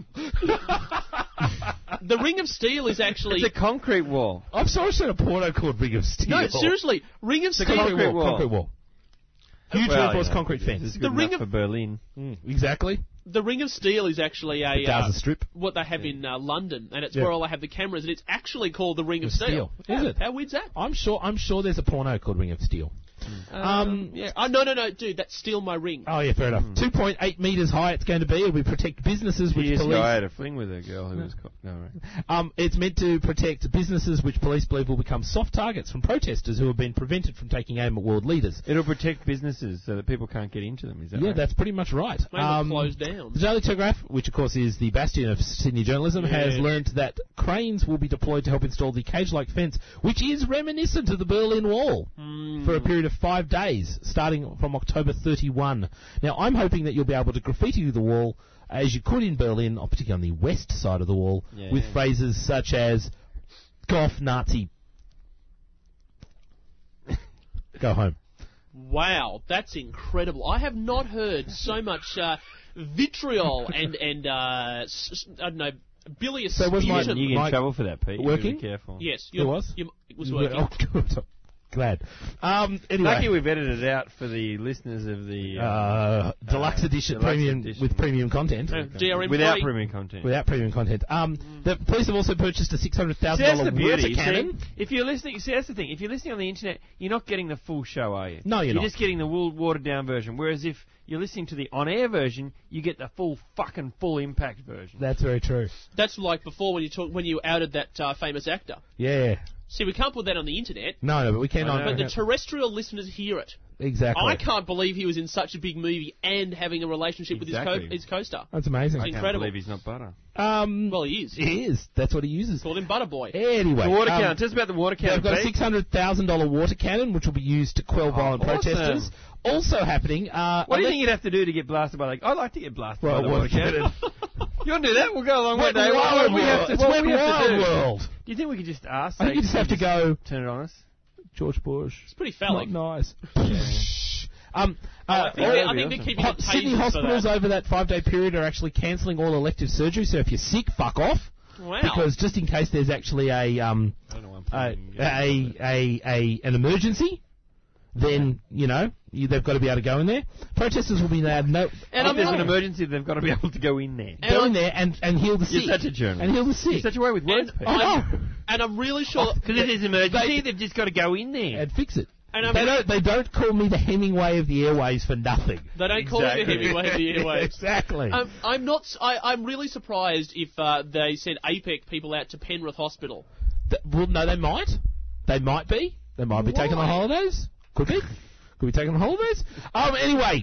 the Ring of Steel is actually... It's a concrete wall. I've sort of seen a porno called Ring of Steel. No, seriously, Ring of Steel... Concrete wall. Huge reinforced concrete fence. This is good enough for Berlin. Exactly. The Ring of Steel is actually the Gaza Strip. What they have in London, and it's where all they have the cameras, and it's actually called the Ring of Steel. Is it? How weird's that? I'm sure there's a porno called Ring of Steel. Yeah. Oh, no, dude, that's Steal My Ring. Oh, yeah, fair enough. 2.8 metres high it's going to be. It will protect businesses which police... I had a fling with a girl who was... It's meant to protect businesses which police believe will become soft targets from protesters who have been prevented from taking aim at world leaders. It'll protect businesses so that people can't get into them, is that right? Yeah, that's pretty much right. Maybe close down. The Daily Telegraph, which of course is the bastion of Sydney journalism, has learnt that cranes will be deployed to help install the cage-like fence, which is reminiscent of the Berlin Wall, for a period of 5 days, starting from October 31. Now, I'm hoping that you'll be able to graffiti the wall, as you could in Berlin, or particularly on the west side of the wall, with phrases such as, "Go off, Nazi." Go home. Wow, that's incredible. I have not heard so much vitriol and I don't know, bilious So was you get in trouble for that, Pete. Working? Be careful. Yes. It was? It was working. Oh, good. Glad. Anyway. Lucky we've edited it out for the listeners of the... deluxe edition, with premium content. DRM without free. premium content. Without premium content. The police have also purchased a $600,000 water cannon. If you're listening, that's the thing. If you're listening on the internet, you're not getting the full show, are you? No, you're not. You're just getting the watered down version. Whereas if you're listening to the on-air version, you get the full impact version. That's very true. That's like before when you outed that famous actor. Yeah. See, we can't put that on the internet. No, but we can on... But the terrestrial listeners hear it. Exactly. I can't believe he was in such a big movie and having a relationship with his co-star. That's amazing. It's incredible. I can't believe he's not butter. Well, he is. He is. That's what he uses. Called him Butterboy. Anyway. The water cannon. Tell us about the water cannon. They've got a $600,000 water cannon, which will be used to quell violent protesters. Also happening... what do you think you'd have to do to get blasted by... I'd like to get blasted by the water cannon. You want to do that? We'll go along with that. It's Wet Wild World. Do you think we could just ask... I think you just have to go... Turn it on us. George Bush. It's pretty phallic. Not nice. I think they're keeping it Sydney hospitals over that 5-day period are actually cancelling all elective surgery, so if you're sick, fuck off. Wow. Because just in case there's actually an emergency, then, they've got to be able to go in there. Protesters will be allowed and if there's an emergency, they've got to be able to go in there. Go in there and heal the sick. You're such a journalist. And heal the sick. You're such a way with words, Pete. And I'm really sure... Because if there's an emergency, they've just got to go in there. And fix it. And they don't call me the Hemingway of the airways for nothing. They don't call me the Hemingway of the airways. Exactly. I'm really surprised if they sent APEC people out to Penrith Hospital. Well, no, they might. They might be. They might be taking on holidays. Could be. Could be taking on holidays. Anyway,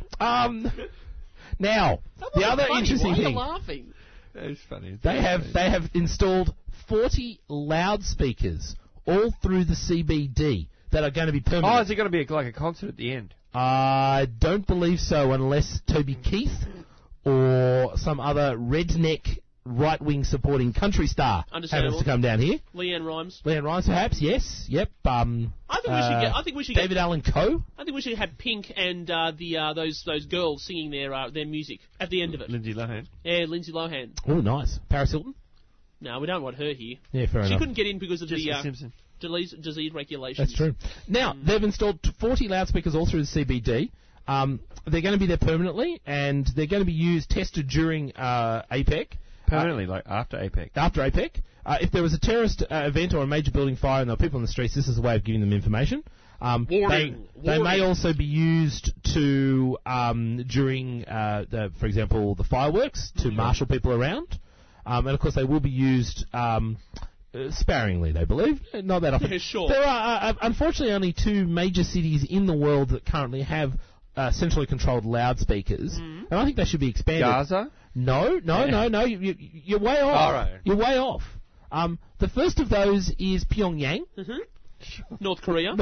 now the other interesting thing. Why are you laughing? It's funny. They have installed 40 loudspeakers all through the CBD that are going to be permanent. Oh, is it going to be like a concert at the end? I don't believe so, unless Toby Keith or some other redneck right-wing supporting country star happens to come down here. Leanne Rimes. Leanne Rimes, perhaps. Yes. Yep. I think we should David Allen Coe. I think we should have Pink and those girls singing their music at the end of it. Lindsay Lohan. Yeah, Lindsay Lohan. Oh, nice. Paris Hilton. No, we don't want her here. Yeah, fair enough. She couldn't get in because of Jessica Simpson. disease regulations. That's true. Now, they've installed 40 loudspeakers all through the CBD. They're going to be there permanently, and they're going to be tested during APEC. Permanently, like after APEC? After APEC. If there was a terrorist event or a major building fire and there were people in the streets, this is a way of giving them information. Warning. They may also be used to during, for example, the fireworks to marshal people around. And, of course, they will be used sparingly, they believe. Not that often. Yeah, sure. There are, unfortunately, only 2 major cities in the world that currently have centrally controlled loudspeakers. And I think they should be expanded. Gaza? No. You're way off. All right. You're way off. The first of those is Pyongyang. Mm-hmm. North Korea.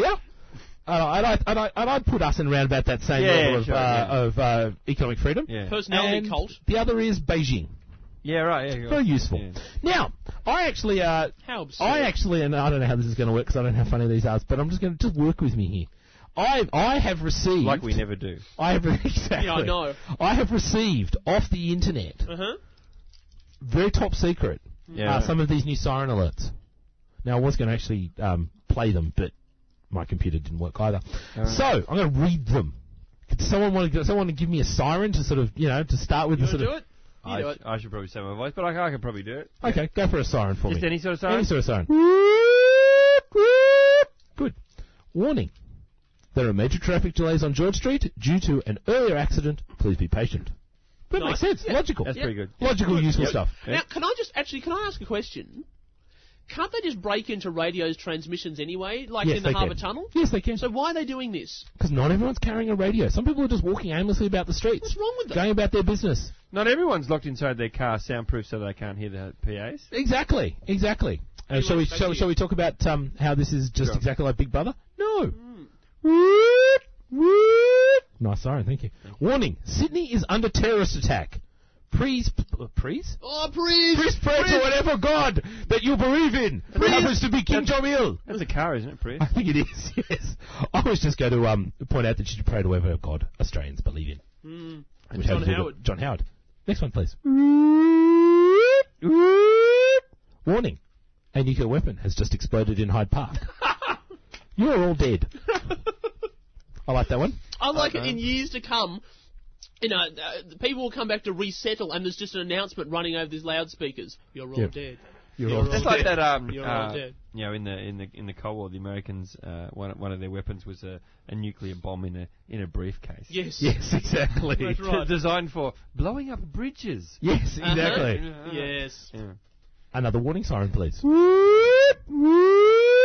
I'd put us in around about that same level of economic freedom. Yeah. Personality cult. The other is Beijing. Yeah, right. Yeah, very useful. Yeah. Now, I actually, and I don't know how this is going to work because I don't know how funny these are, but I'm just going to work with me here. I have received... Like we never do. Exactly. Yeah, I know. I have received off the internet, very top secret, some of these new siren alerts. Now, I was going to actually play them, but my computer didn't work either. So, I'm going to read them. Could someone want to give me a siren to sort of, to start with? You the sort do of... it? I should probably say my voice, but I can probably do it. Okay, go for a siren for me. Just any sort of siren? Any sort of siren. Good. Warning. There are major traffic delays on George Street due to an earlier accident. Please be patient. That makes sense. Yeah. Logical. That's pretty good. Logical, useful stuff. Now, can I ask a question? Can't they just break into radio's transmissions anyway, like Yes, in the they Harbour can. Tunnel? Yes, they can. So why are they doing this? Because not everyone's carrying a radio. Some people are just walking aimlessly about the streets. What's wrong with them? Going about their business. Not everyone's locked inside their car, soundproof, so they can't hear the PAs. Exactly. Shall we talk about how this is just exactly like Big Brother? No. Nice siren, thank you. Warning: Sydney is under terrorist attack. Please pray to whatever God that you believe in. It happens to be Kim Jong-il. That's a car, isn't it, priest? I think it is, yes. I was just going to point out that you should pray to whatever God Australians believe in. John Howard. Next one, please. Warning: a nuclear weapon has just exploded in Hyde Park. You are all dead. I like that one. I like it in years to come. People will come back to resettle, and there's just an announcement running over these loudspeakers. You're all dead. You're all That's like that. You're all dead. In the Cold War, the Americans one of their weapons was a nuclear bomb in a briefcase. Yes, exactly. That's right. Designed for blowing up bridges. Yes, exactly. Yes. Yeah. Another warning siren, please.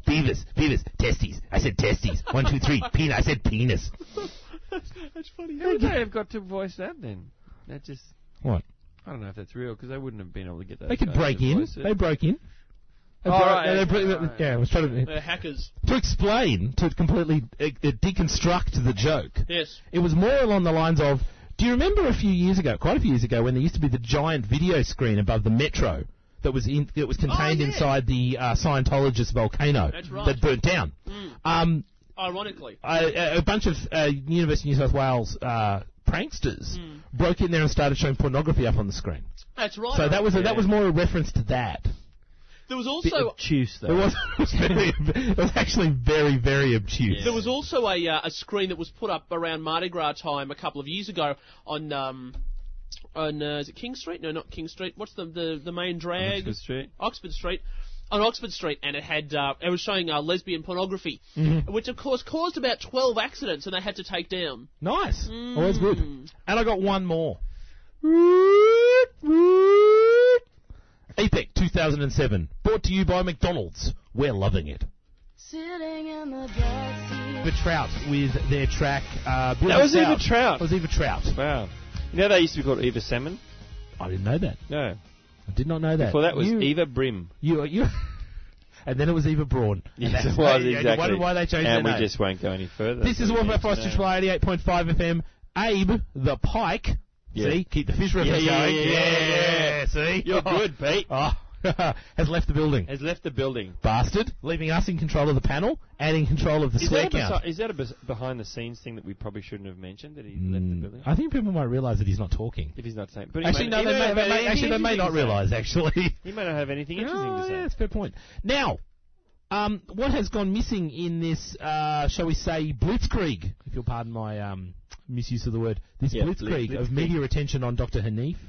Beavis, testes. I said testes. 1, 2, 3, penis. I said penis. That's funny. How would they have got to voice that then? That just... What? I don't know if that's real, because they wouldn't have been able to get that. They could break in. They broke in. Yeah, I was trying to... They're hackers. To explain, to completely deconstruct the joke. Yes. It was more along the lines of, do you remember quite a few years ago, when there used to be the giant video screen above the metro that was contained inside the Scientologist volcano that burnt down? Ironically. A bunch of University of New South Wales pranksters broke in there and started showing pornography up on the screen. That's right. So that was more a reference to that. There was also obtuse, though. It was actually very, very obtuse. Yeah. There was also a screen that was put up around Mardi Gras time a couple of years ago on is it King Street? No, not King Street. What's the main drag? Oxford Street. Oxford Street. On Oxford Street, and it was showing lesbian pornography, which of course caused about 12 accidents, and they had to take down. Nice, always good. And I got one more. APEC 2007, brought to you by McDonald's. We're loving it. Sitting in the backseat. Eva Trout with their track. That was Eva Trout. That was Eva Trout. Wow. You know they used to be called Eva Salmon? I didn't know that. No. I did not know that. Before that was Eva Brim. And then it was Eva Braun. Yes, it was, exactly. I wondered why they changed their name. And we just won't go any further. This is Wolf Forest 88.5 FM. Abe the Pike. Yeah. See? Keep the fish reference going. Yeah, see? You're good, Pete. Has left the building. Bastard. Leaving us in control of the panel and in control of the swear count. Is that a behind-the-scenes thing that we probably shouldn't have mentioned, that he left the building? I think people might realise that he's not talking. If he's not saying... But they may not realise, actually. He may not have anything interesting to say. Yeah, that's a fair point. Now, what has gone missing in this, shall we say, blitzkrieg, if you'll pardon my misuse of the word, this blitzkrieg of media attention on Dr. Hanif,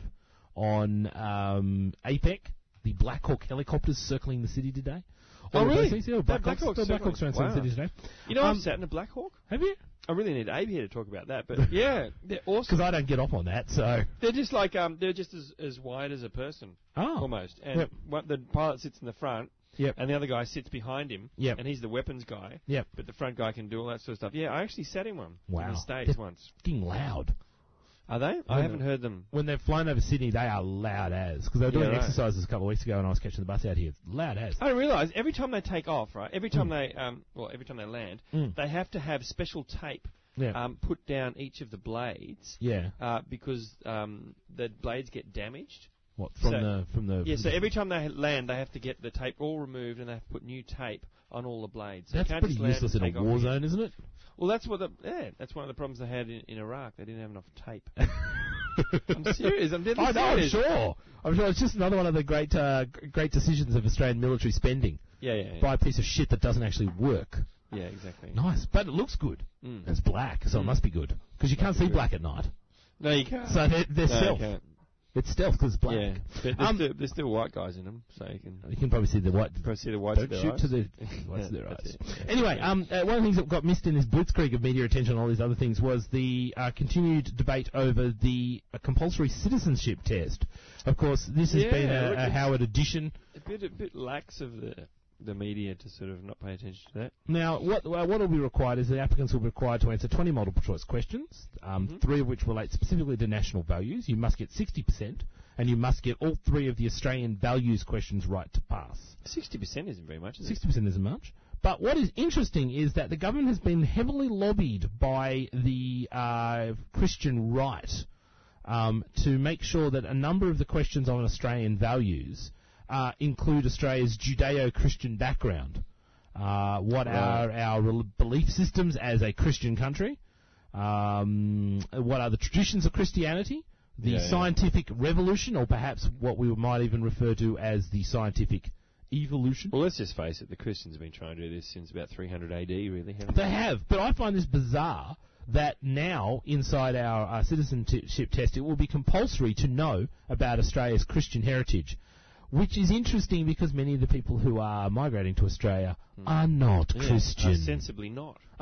on APEC, the Black Hawk helicopters circling the city today. Oh, really? Black Hawks around the city today. You know, I've sat in a Black Hawk. Have you? I really need Abe here to talk about that, but yeah, they're awesome. Because I don't get off on that, so... They're just like, they're just as wide as a person. Oh. Almost. And the pilot sits in the front, and the other guy sits behind him, and he's the weapons guy, but the front guy can do all that sort of stuff. Yeah, I actually sat in one in the States once. Fucking loud. Are they? I haven't heard them. When they've flown over Sydney, they are loud as. Because they were doing exercises a couple of weeks ago and I was catching the bus out here. Loud as. I realise every time they take off, right, every time they land, they have to have special tape put down each of the blades. Yeah. Because the blades get damaged. What, from the... Yeah, so every time they land, they have to get the tape all removed and they have to put new tape on all the blades. So that's pretty useless in a war zone, isn't it? Well, that's one of the problems they had in Iraq. They didn't have enough tape. I'm serious. I'm deadly serious. I'm sure. It's just another one of the great decisions of Australian military spending. Yeah. Buy a piece of shit that doesn't actually work. Yeah, exactly. Nice, but it looks good. It's black, so it must be good. Because you can't see black at night. No, you can't. So they're stealth. It's stealth because it's black. Yeah, but there's still white guys in them, so you can... You can probably see the white... Probably see the whites of their eyes. Don't shoot to the whites of their eyes. Anyway, one of the things that got missed in this blitzkrieg of media attention and all these other things was the continued debate over the compulsory citizenship test. Of course, this has been a Howard addition. A bit lax of the media to sort of not pay attention to that. Now, what will be required is the applicants will be required to answer 20 multiple-choice questions, 3 of which relate specifically to national values. You must get 60%, and you must get all 3 of the Australian values questions right to pass. 60% isn't very much, is it? 60% isn't much. But what is interesting is that the government has been heavily lobbied by the Christian right to make sure that a number of the questions on Australian values include Australia's Judeo-Christian background. What are our belief systems as a Christian country? What are the traditions of Christianity? The scientific revolution, or perhaps what we might even refer to as the scientific evolution. Well, let's just face it, the Christians have been trying to do this since about 300 AD, really, haven't they? They have, but I find this bizarre that now, inside our citizenship test, it will be compulsory to know about Australia's Christian heritage. Which is interesting because many of the people who are migrating to Australia are not Christian. Are sensibly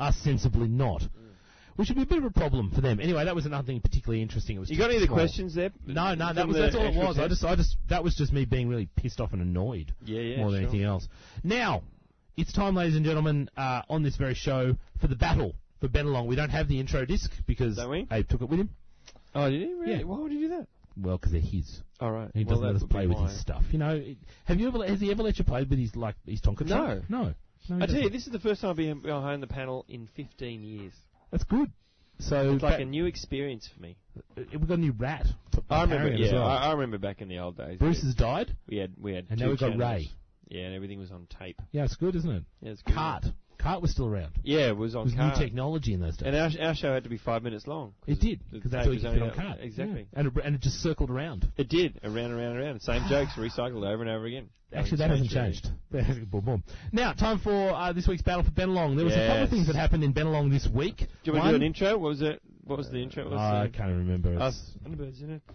not. Which would be a bit of a problem for them. Anyway, that was nothing particularly interesting. It was you got any other questions there? No, that's all it was. That was just me being really pissed off and annoyed more than anything else. Now, it's time, ladies and gentlemen, on this very show for the battle for Bennelong. We don't have the intro disc because Abe took it with him. Oh, did he? Really? Yeah. Why would he do that? Well, because they're his. All right. He doesn't let us play with his stuff. You know, has he ever let you play with his Tonka truck? No. No, I tell you, this is the first time I've been behind the panel in 15 years. That's good. So it's like a new experience for me. We've got a new rat. I remember. Yeah, well. I remember back in the old days. Bruce has died. We had, and now we've got Ray. Yeah, and everything was on tape. Yeah, it's good, isn't it? Yeah, it's good. Cart was still around. Yeah, it was on Cart. New technology in those days. And our show had to be 5 minutes long. It did, because that's all you could fit on Cart. Exactly. Yeah. And it just circled around. It did, around. Same jokes recycled over and over again. Actually, that hasn't changed. Boom, boom. Now, time for this week's Battle for Bennelong. There was a couple of things that happened in Bennelong this week. Do you want to do an intro? What was it? What was the intro? I can't remember. Us and the birds in it.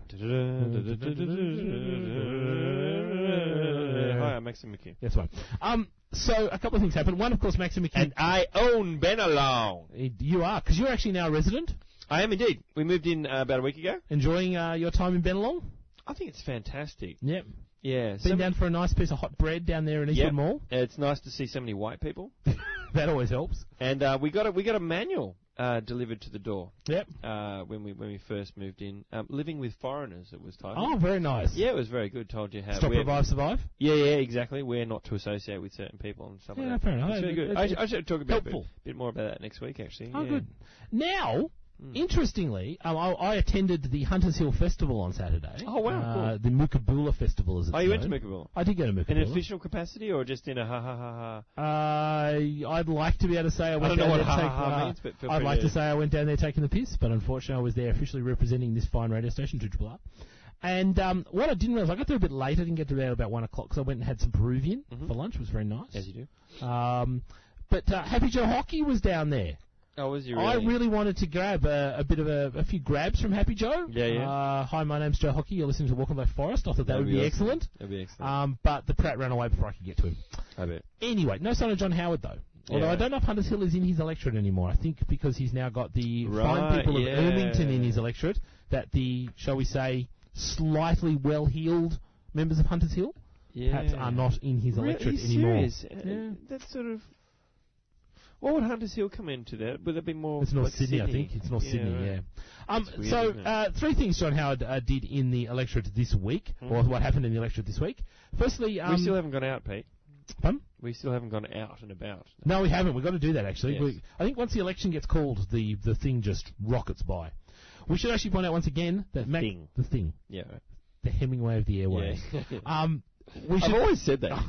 Hi, I'm Maxim McHugh. That's right. So, a couple of things happened. One, of course, Maxim McHugh. And I own Bennelong. You are, because you're actually now a resident. I am indeed. We moved in about a week ago. Enjoying your time in Bennelong? I think it's fantastic. Yep. Yeah. Been down for a nice piece of hot bread down there in Eastwood Mall. It's nice to see so many white people. That always helps. And we got a manual delivered to the door. Yep. When we first moved in, Living with Foreigners, it was titled. Oh, very nice. Yeah, it was very good. Told you how. Stop, Revive, Survive. Yeah, exactly. Where not to associate with certain people and stuff like that. Fair enough. It's really good. I should talk a bit more about that next week, actually. Oh, good. Now. Interestingly, I attended the Hunters Hill Festival on Saturday. Oh, wow, cool. The Mookaboola Festival, as it's known. You went to Mookaboola? I did go to Mookaboola. In an official capacity or just in a ha-ha-ha-ha? I'd like to be able to say I went down there to take... means, but I'd like to say I went down there taking the piss, but unfortunately I was there officially representing this fine radio station, 2RR. And what I didn't realise, I got there a bit late. I didn't get to bed about 1 o'clock, because I went and had some Peruvian for lunch. It was very nice. As you do. But Happy Joe Hockey was down there. Oh, was you really? I really wanted to grab a few grabs from Happy Joe. Yeah. Hi, my name's Joe Hockey. You're listening to Walk on Black Forest. I thought that would be excellent. That'd be excellent. But the Pratt ran away before I could get to him. I bet. Anyway, no sign of John Howard, though. Although I don't know if Hunters Hill is in his electorate anymore. I think because he's now got the fine people of Ermington in his electorate, that the, shall we say, slightly well-heeled members of Hunters Hill perhaps are not in his electorate anymore. Serious? That's sort of... What would Hunters Hill come into that? Would it be more? It's North Sydney, I think. It's North Sydney, weird, three things John Howard did in the electorate this week, or what happened in the electorate this week. Firstly, we still haven't gone out, Pete. Pardon? We still haven't gone out and about. No, we haven't. We've got to do that, actually. Yes. I think once the election gets called, the thing just rockets by. We should actually point out once again that the thing. Yeah. The Hemingway of the airwaves. Yeah. I've always said that.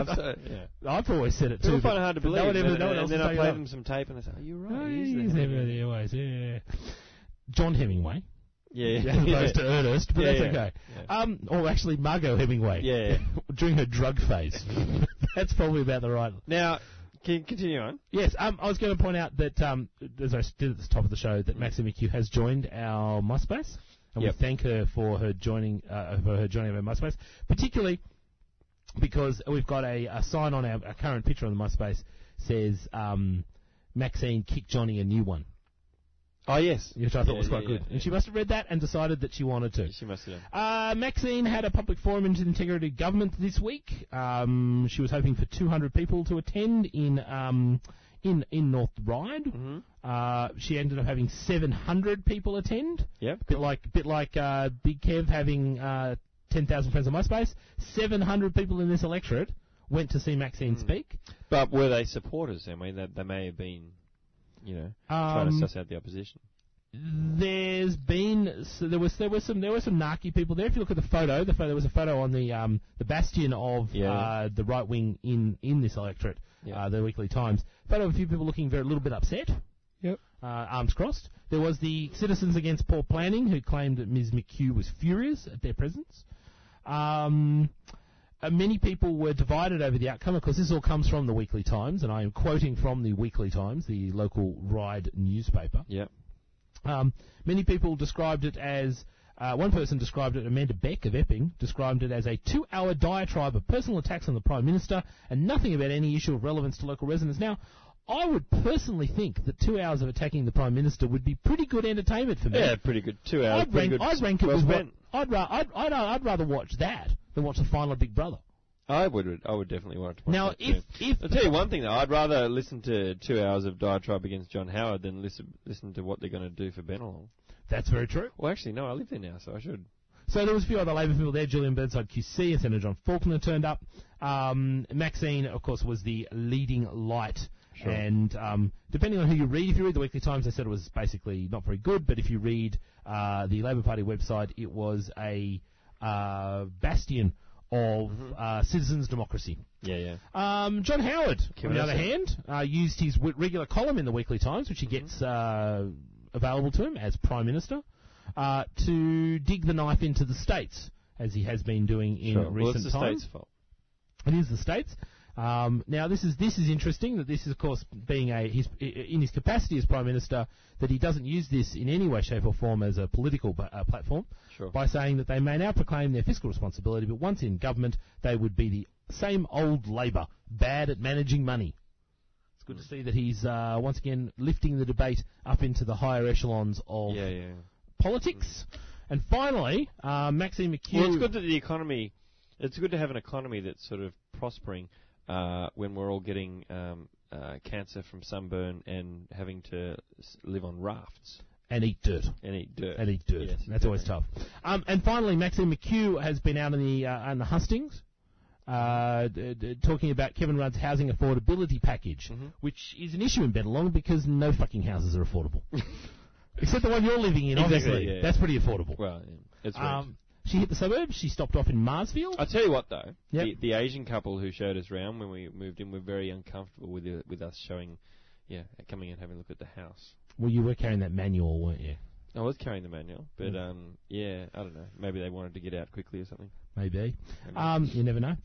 I've always said it too. People find it hard to believe. And then I play them some tape and they say, "Oh, you're right. He's Hemingway of the airwaves." Yeah. John Hemingway. Yeah. As opposed to Ernest, but that's okay. Yeah. Or actually Margot Hemingway. Yeah. During her drug phase. That's probably about the right. Now, continue on. Yes, I was going to point out that, as I did at the top of the show, that Maxim McHugh has joined our MySpace. And we thank her for her joining our MySpace, particularly because we've got a sign on our current picture on the MySpace says, Maxine, kick Johnny a new one. Oh, yes. Which I thought was quite good. And she must have read that and decided that she wanted to. She must have. Maxine had a public forum into integrity government this week. She was hoping for 200 people to attend in North Ryde. Mm-hmm. She ended up having 700 people attend. Yep. Bit like Big Kev having 10,000 friends on MySpace. 700 people in this electorate went to see Maxine speak. But were they supporters? I mean, they may have been, trying to suss out the opposition. There were some narky people there. If you look at the photo, there was a photo on the bastion of the right wing in this electorate. The Weekly Times. Photo of a few people looking a little bit upset. Yep. Arms crossed. There was the Citizens Against Poor Planning, who claimed that Ms. McHugh was furious at their presence. Many people were divided over the outcome. Of course, this all comes from the Weekly Times, and I am quoting from the Weekly Times, the local Ryde newspaper. Yep. Many people described it as... one person described it, Amanda Beck of Epping, described it as a 2-hour diatribe of personal attacks on the Prime Minister and nothing about any issue of relevance to local residents. Now, I would personally think that 2 hours of attacking the Prime Minister would be pretty good entertainment for me. Yeah, pretty good. 2 hours. I'd rank it with I'd rather watch that than watch the final of Big Brother. I would definitely want to watch Now, that too. if I'll tell you one thing, though. I'd rather listen to 2 hours of diatribe against John Howard than listen to what they're going to do for Bennelong. That's very true. Well, actually, no, I live there now, so I should. So there was a few other Labor people there. Julian Burnside QC and Senator John Faulkner turned up. Maxine, of course, was the leading light. Sure. And depending on who you read, if you read the Weekly Times, they said it was basically not very good. But if you read the Labor Party website, it was a bastion of citizens' democracy. Yeah. John Howard, on the other hand, used his regular column in the Weekly Times, which he gets available to him as Prime Minister, to dig the knife into the states, as he has been doing in recent times. Well, it's the states' fault. It is the states. Now, this is interesting, that this is, of course, being in his capacity as Prime Minister, that he doesn't use this in any way, shape or form as a political platform, by saying that they may now proclaim their fiscal responsibility, but once in government, they would be the same old Labor, bad at managing money. It's good to see that he's, once again, lifting the debate up into the higher echelons of politics. And finally, Maxine McHugh... Well, it's good that the economy... It's good to have an economy that's sort of prospering when we're all getting cancer from sunburn and having to live on rafts. And eat dirt. Yes, That's always tough. And finally, Maxine McHugh has been out on the hustings talking about Kevin Rudd's housing affordability package, which is an issue in Bennelong because no fucking houses are affordable. Except the one you're living in, obviously. Yeah. That's pretty affordable. Well, it's right. She hit the suburbs. She stopped off in Marsfield. I'll tell you what, though. Yep. The Asian couple who showed us around when we moved in were very uncomfortable with us showing, coming and having a look at the house. Well, you were carrying that manual, weren't you? I was carrying the manual, but, I don't know. Maybe they wanted to get out quickly or something. Maybe. You never know.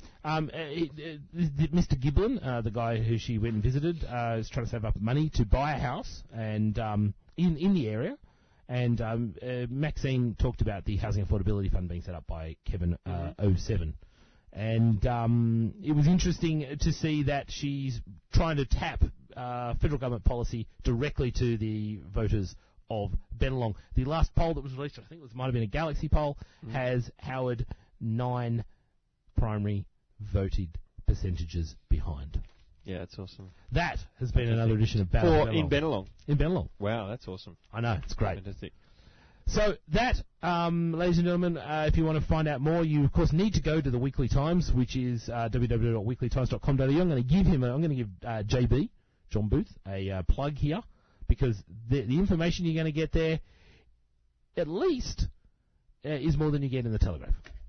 Mr. Giblin, the guy who she went and visited, is trying to save up money to buy a house and in the area. And Maxine talked about the Housing Affordability Fund being set up by Kevin 07. And it was interesting to see that she's trying to tap federal government policy directly to the voters of Bennelong. The last poll that was released, I think it might have been a Galaxy poll, has Howard 9 primary voted percentages behind. Yeah, that's awesome. That has been another edition of Battle in Bennelong. In Bennelong. Wow, that's awesome. I know, it's great. Fantastic. So that, ladies and gentlemen, if you want to find out more, you of course need to go to the Weekly Times, which is www.weeklytimes.com.au. I'm going to give JB, John Booth, a plug here, because the information you're going to get there, at least, is more than you get in the Telegraph.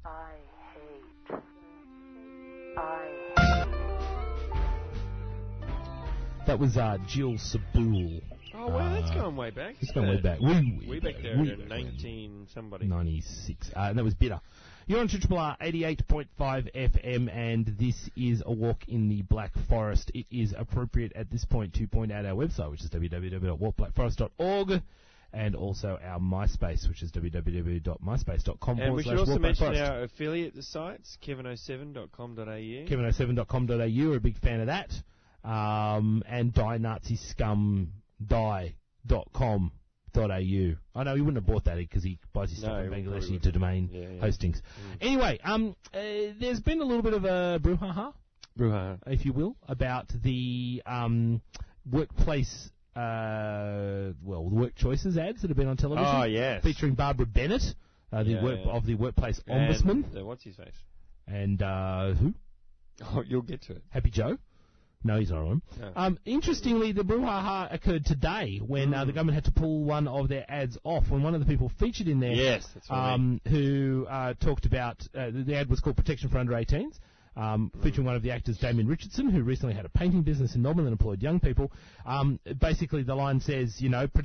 That was Jill Saboul. Oh, well, that's going way back. It's going way back. Way back there in 19-somebody. 96. And that was Bitter. You're on RRR 88.5 FM, and this is A Walk in the Black Forest. It is appropriate at this point to point out our website, which is www.walkblackforest.org, and also our MySpace, which is www.myspace.com. And we should also mention our affiliate sites, kevin07.com.au. Kevin07.com.au, we're a big fan of that. And die.naziscum.com.au. I know he wouldn't have bought that because he buys his stuff in Bangladeshi domain hostings. Anyway, there's been a little bit of a brouhaha, if you will, about the workplace, the work choices ads that have been on television. Oh, yes. Featuring Barbara Bennett, of the workplace ombudsman. And, what's his face? And who? Oh, you'll get to it. Happy Joe. No, he's not on. No. Interestingly, the brouhaha occurred today when the government had to pull one of their ads off. When one of the people featured in there, yes, that's what I mean. Who talked about the ad was called Protection for Under 18s, featuring one of the actors, Damien Richardson, who recently had a painting business in Melbourne and employed young people. Basically, the line says,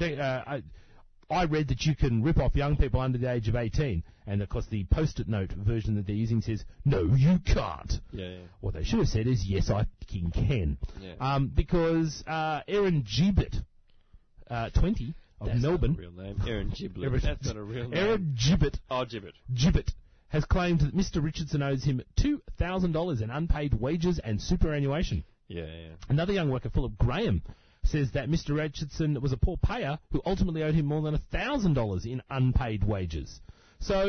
I read that you can rip off young people under the age of 18. And, of course, the Post-it note version that they're using says, no, you can't. Yeah. What they should have said is, yes, I fucking can. Yeah. Because Erin Gibbet, 20, of That's Melbourne. Not a real name. Erin Giblett. That's not a real name. Erin Gibbet. Oh, Gibbet. Gibbet has claimed that Mr. Richardson owes him $2,000 in unpaid wages and superannuation. Yeah. Another young worker, Philip Graham, says that Mr. Richardson was a poor payer who ultimately owed him more than $1,000 in unpaid wages. So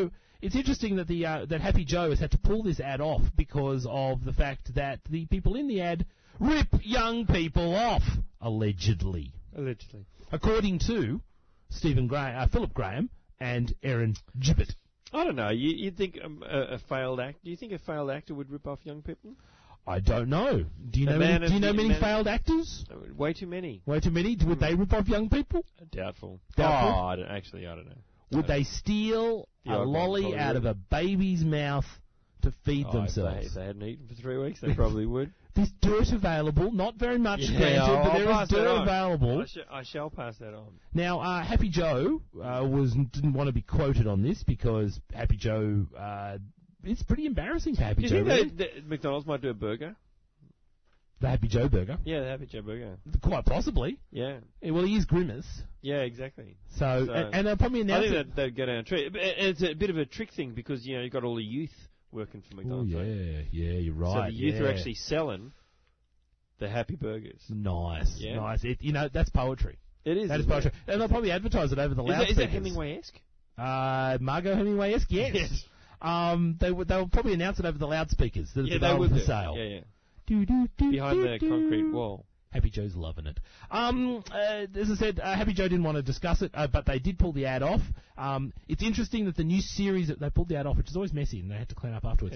it's interesting that that Happy Joe has had to pull this ad off because of the fact that the people in the ad rip young people off, allegedly. Allegedly. According to Philip Graham and Erin Gibbet. I don't know. You'd think a failed act. Do you think a failed actor would rip off young people? I don't know. Do you know many failed actors? Way too many. Way too many? Would they rip off young people? Doubtful. Doubtful? Oh, I don't know. Would they steal a lolly out of a baby's mouth to feed themselves? If they hadn't eaten for 3 weeks, they probably would. There's dirt available. Not very much, granted, but there is dirt available. I shall pass that on. Now, Happy Joe didn't want to be quoted on this because Happy Joe... it's pretty embarrassing for Happy Joe. Do you think that McDonald's might do a burger? The Happy Joe burger? Yeah, the Happy Joe burger. Quite possibly. Yeah. Well, he is Grimace. Yeah, exactly. So and they'll probably announce I think that they'd go down a trick. It's a bit of a trick thing because, you've got all the youth working for McDonald's. Oh, yeah, you're right. So the youth are actually selling the Happy Burgers. Nice, nice. That's poetry. It is. That is poetry. And they'll probably advertise it over the loudspeakers. Is that Hemingway-esque? Margot Hemingway-esque, yes. They'll probably announce it over the loudspeakers that it's available for sale. Yeah. Behind the concrete wall. Happy Joe's loving it. As I said, Happy Joe didn't want to discuss it, but they did pull the ad off. It's interesting that the new series that they pulled the ad off, which is always messy, and they had to clean up afterwards.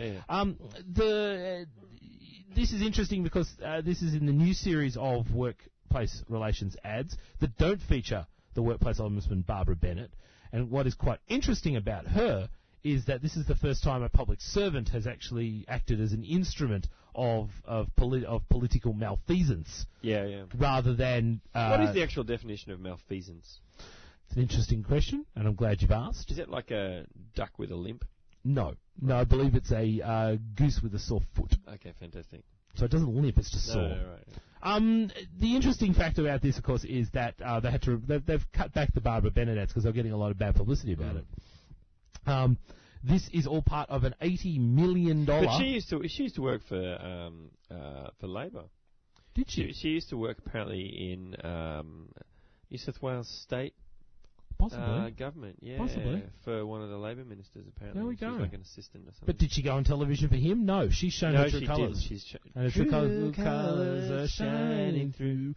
This is interesting because this is in the new series of workplace relations ads that don't feature the workplace ombudsman Barbara Bennett. And what is quite interesting about her is that this is the first time a public servant has actually acted as an instrument of political malfeasance. Yeah. Rather than... what is the actual definition of malfeasance? It's an interesting question, and I'm glad you've asked. Is it like a duck with a limp? No, I believe it's a goose with a sore foot. Okay, fantastic. So it doesn't limp; it's just sore. No, right. The interesting fact about this, of course, is that they've cut back the Barbara Bennett ads because they're getting a lot of bad publicity about it. This is all part of an $80 million. But she used to work for Labor. Did she? She used to work apparently in New South Wales State. Possibly. Government, yeah. Possibly. For one of the Labor ministers, apparently. There we go. She was like an assistant or something. But did she go on television for him? No, she's shown her true colours. And her true colours are shining through.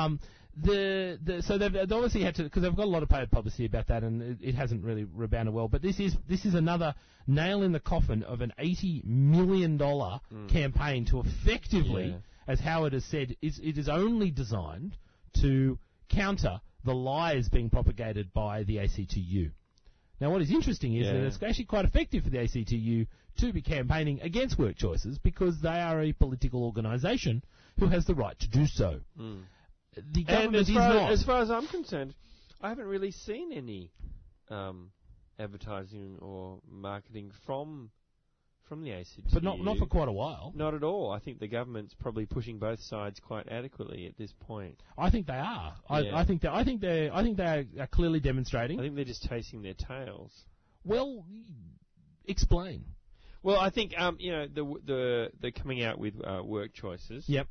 So they've obviously had to, because they've got a lot of paid publicity about that, and it hasn't really rebounded well. But this is another nail in the coffin of an $80 million campaign to effectively, as Howard has said, it is only designed to counter the lies being propagated by the ACTU. Now, what is interesting is that it's actually quite effective for the ACTU to be campaigning against work choices because they are a political organisation who has the right to do so. The government is not. As far as I'm concerned, I haven't really seen any advertising or marketing from the ACTU. But not for quite a while. Not at all. I think the government's probably pushing both sides quite adequately at this point. I think they are. I think they are clearly demonstrating. I think they're just chasing their tails. Well, explain. Well, I think they're coming out with work choices. Yep.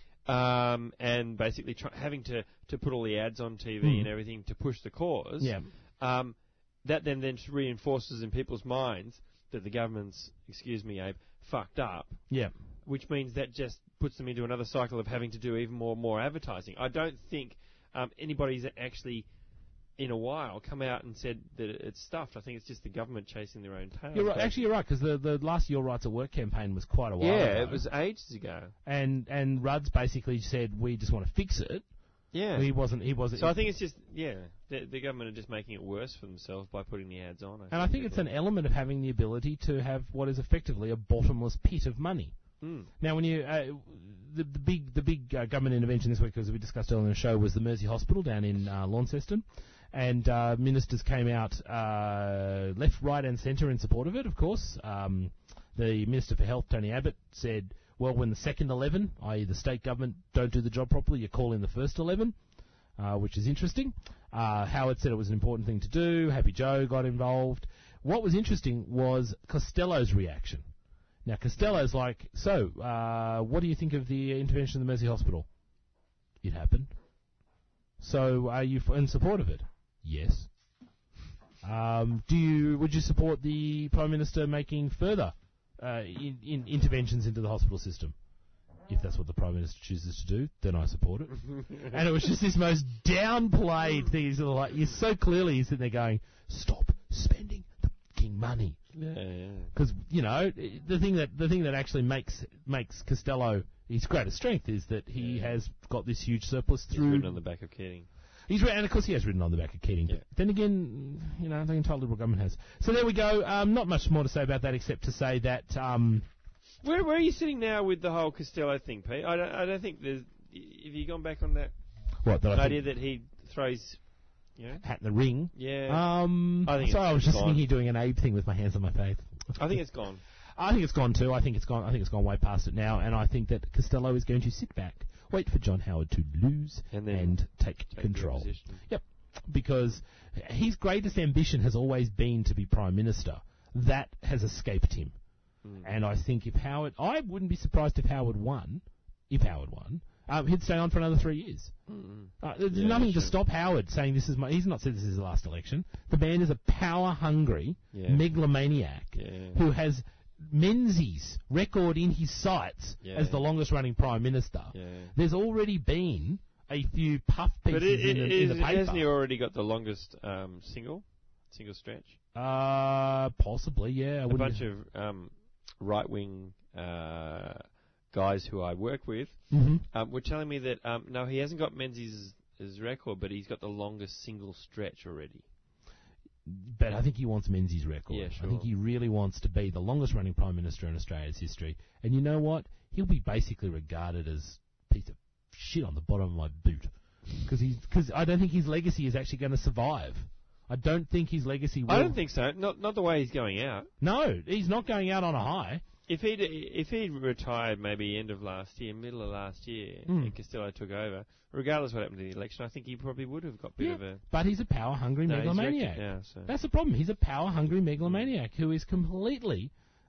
And basically having to put all the ads on TV and everything to push the cause. Yeah. That then reinforces in people's minds that the government's, excuse me, Abe, fucked up. Yeah. Which means that just puts them into another cycle of having to do even more advertising. I don't think anybody's actually, in a while, come out and said that it's stuffed. I think it's just the government chasing their own tail. You're right. Actually, you're right, because the last Your Rights at Work campaign was quite a while ago. Yeah, it was ages ago. And Rudd's basically said, we just want to fix it. Yeah. He wasn't. So I think it's just, the government are just making it worse for themselves by putting the ads on. I think it's an element of having the ability to have what is effectively a bottomless pit of money. Now, when you the big government intervention this week, as we discussed earlier in the show, was the Mersey Hospital down in Launceston, and ministers came out left, right, and centre in support of it. Of course, the Minister for Health, Tony Abbott, said, well, when the second 11, i.e. the state government, don't do the job properly, you call in the first 11, which is interesting. Howard said it was an important thing to do. Happy Joe got involved. What was interesting was Costello's reaction. Now, Costello's like, so, what do you think of the intervention in the Mersey Hospital? It happened. So, are you in support of it? Yes. Would you support the Prime Minister making further interventions into the hospital system? If that's what the Prime Minister chooses to do, then I support it. And it was just this most downplayed thing. He's like, you're so clearly he's sitting there going, stop spending the fucking money. Because the thing that actually makes Costello his greatest strength is that he has got this huge surplus through. He's ridden on the back of Keating. And of course he has ridden on the back of Keating. But then again, the entire Liberal government has. So there we go. Not much more to say about that except to say that. Where are you sitting now with the whole Costello thing, Pete? I don't think there's. Have you gone back on that? What? The idea that he throws. Hat in the ring. Yeah. I was just sitting here doing an Abe thing with my hands on my face. I think it's gone. I think it's gone too. I think it's gone way past it now, and I think that Costello is going to sit back, wait for John Howard to lose, and take control. Yep. Because his greatest ambition has always been to be Prime Minister. That has escaped him. And I think I wouldn't be surprised if Howard won. He'd stay on for another 3 years. There's nothing to stop Howard saying he's not said this is the last election. The man is a power-hungry megalomaniac who has Menzies' record in his sights as the longest-running Prime Minister. There's already been a few puff pieces in the paper. Hasn't he already got the longest single stretch? Possibly, yeah. A bunch of right-wing guys who I work with were telling me that no, he hasn't got Menzies' record, but he's got the longest single stretch already. But I think he wants Menzies' record. Yeah, sure. I think he really wants to be the longest-running Prime Minister in Australia's history. And you know what? He'll be basically regarded as a piece of shit on the bottom of my boot. Because I don't think his legacy is actually going to survive. I don't think his legacy will. I don't think so. Not the way he's going out. No, he's not going out on a high. If he'd retired maybe end of last year, middle of last year, and Costello took over, regardless of what happened to the election, I think he probably would have got a bit of a... But he's a power-hungry megalomaniac. Now, so. That's the problem. He's a power-hungry megalomaniac who is completely...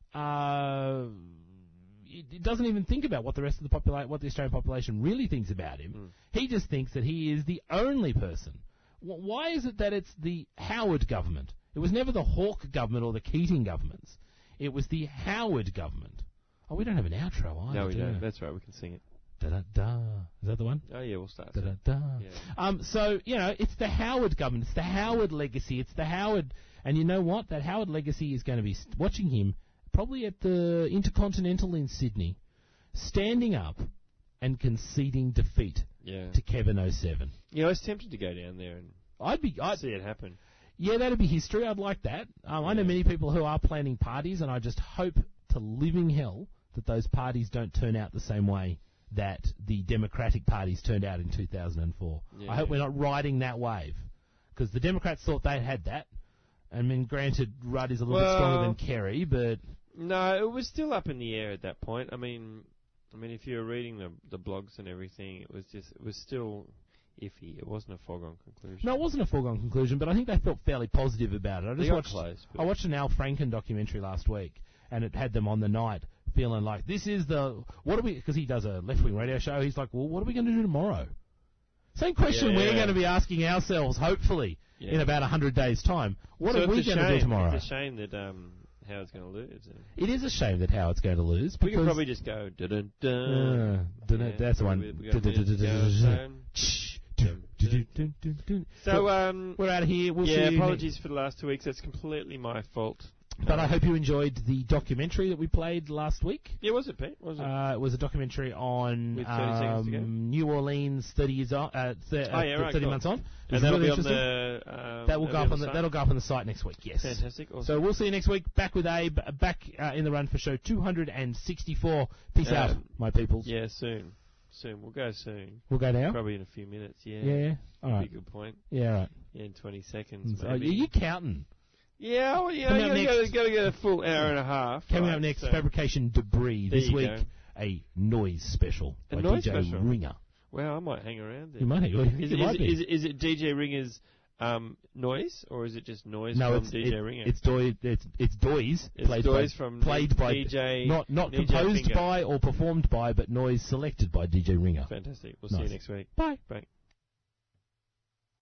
He doesn't even think about what the rest of what the Australian population really thinks about him. He just thinks that he is the only person. Why is it that it's the Howard government? It was never the Hawke government or the Keating governments. It was the Howard government. Oh, we don't have an outro either. No, we don't. That's right. We can sing it. Da-da-da. Is that the one? Oh, yeah, we'll start. Da-da-da. Yeah. So, it's the Howard government. It's the Howard legacy. It's the Howard... And you know what? That Howard legacy is going to be watching him probably at the Intercontinental in Sydney, standing up and conceding defeat to Kevin 07. Yeah, I was tempted to go down there and I'd see it happen. Yeah, that'd be history. I'd like that. I know many people who are planning parties, and I just hope to living hell that those parties don't turn out the same way that the Democratic parties turned out in 2004. I hope we're not riding that wave, because the Democrats thought they had that. I mean, granted, Rudd is a little bit stronger than Kerry, but... No, it was still up in the air at that point. I mean, if you were reading the blogs and everything, it was still iffy. It wasn't a foregone conclusion. No, it wasn't a foregone conclusion, but I think they felt fairly positive about it. I watched an Al Franken documentary last week, and it had them on the night feeling like, this is because he does a left-wing radio show, he's like, well, what are we going to do tomorrow? Same question we're going to be asking ourselves, hopefully, in about 100 days' time. What are we going to do tomorrow? It's a shame that Howard's going to lose. It is a shame that Howard's going to lose. We could probably just go, dun-dun-dun. That's the one. So, we're out of here. We'll see you apologies for the last 2 weeks. That's completely my fault. But I hope you enjoyed the documentary that we played last week. Yeah, was it, Pete? Was it? It was a documentary on New Orleans 30 years on, 30 months on. And that'll really be on the... that'll go up on the site next week, yes. Fantastic. Awesome. So we'll see you next week. Back with Abe, back in the run for show 264. Peace out, my peoples. Yeah, soon. We'll go soon. We'll go now? Probably in a few minutes, yeah. Yeah, all right. Be a good point. Yeah, right. Yeah, in 20 seconds, Are you counting? Yeah, well, you got to get a full hour and a half. Coming up next, Fabrication Debris. This week, a noise special by DJ Ringer. Well, I might hang around there. You might. Is it DJ Ringer's noise, or is it just noise from DJ Ringer? It's Doise. It's Doise played by DJ. Not composed by or performed by, but noise selected by DJ Ringer. Fantastic. We'll see you next week. Bye. Bye.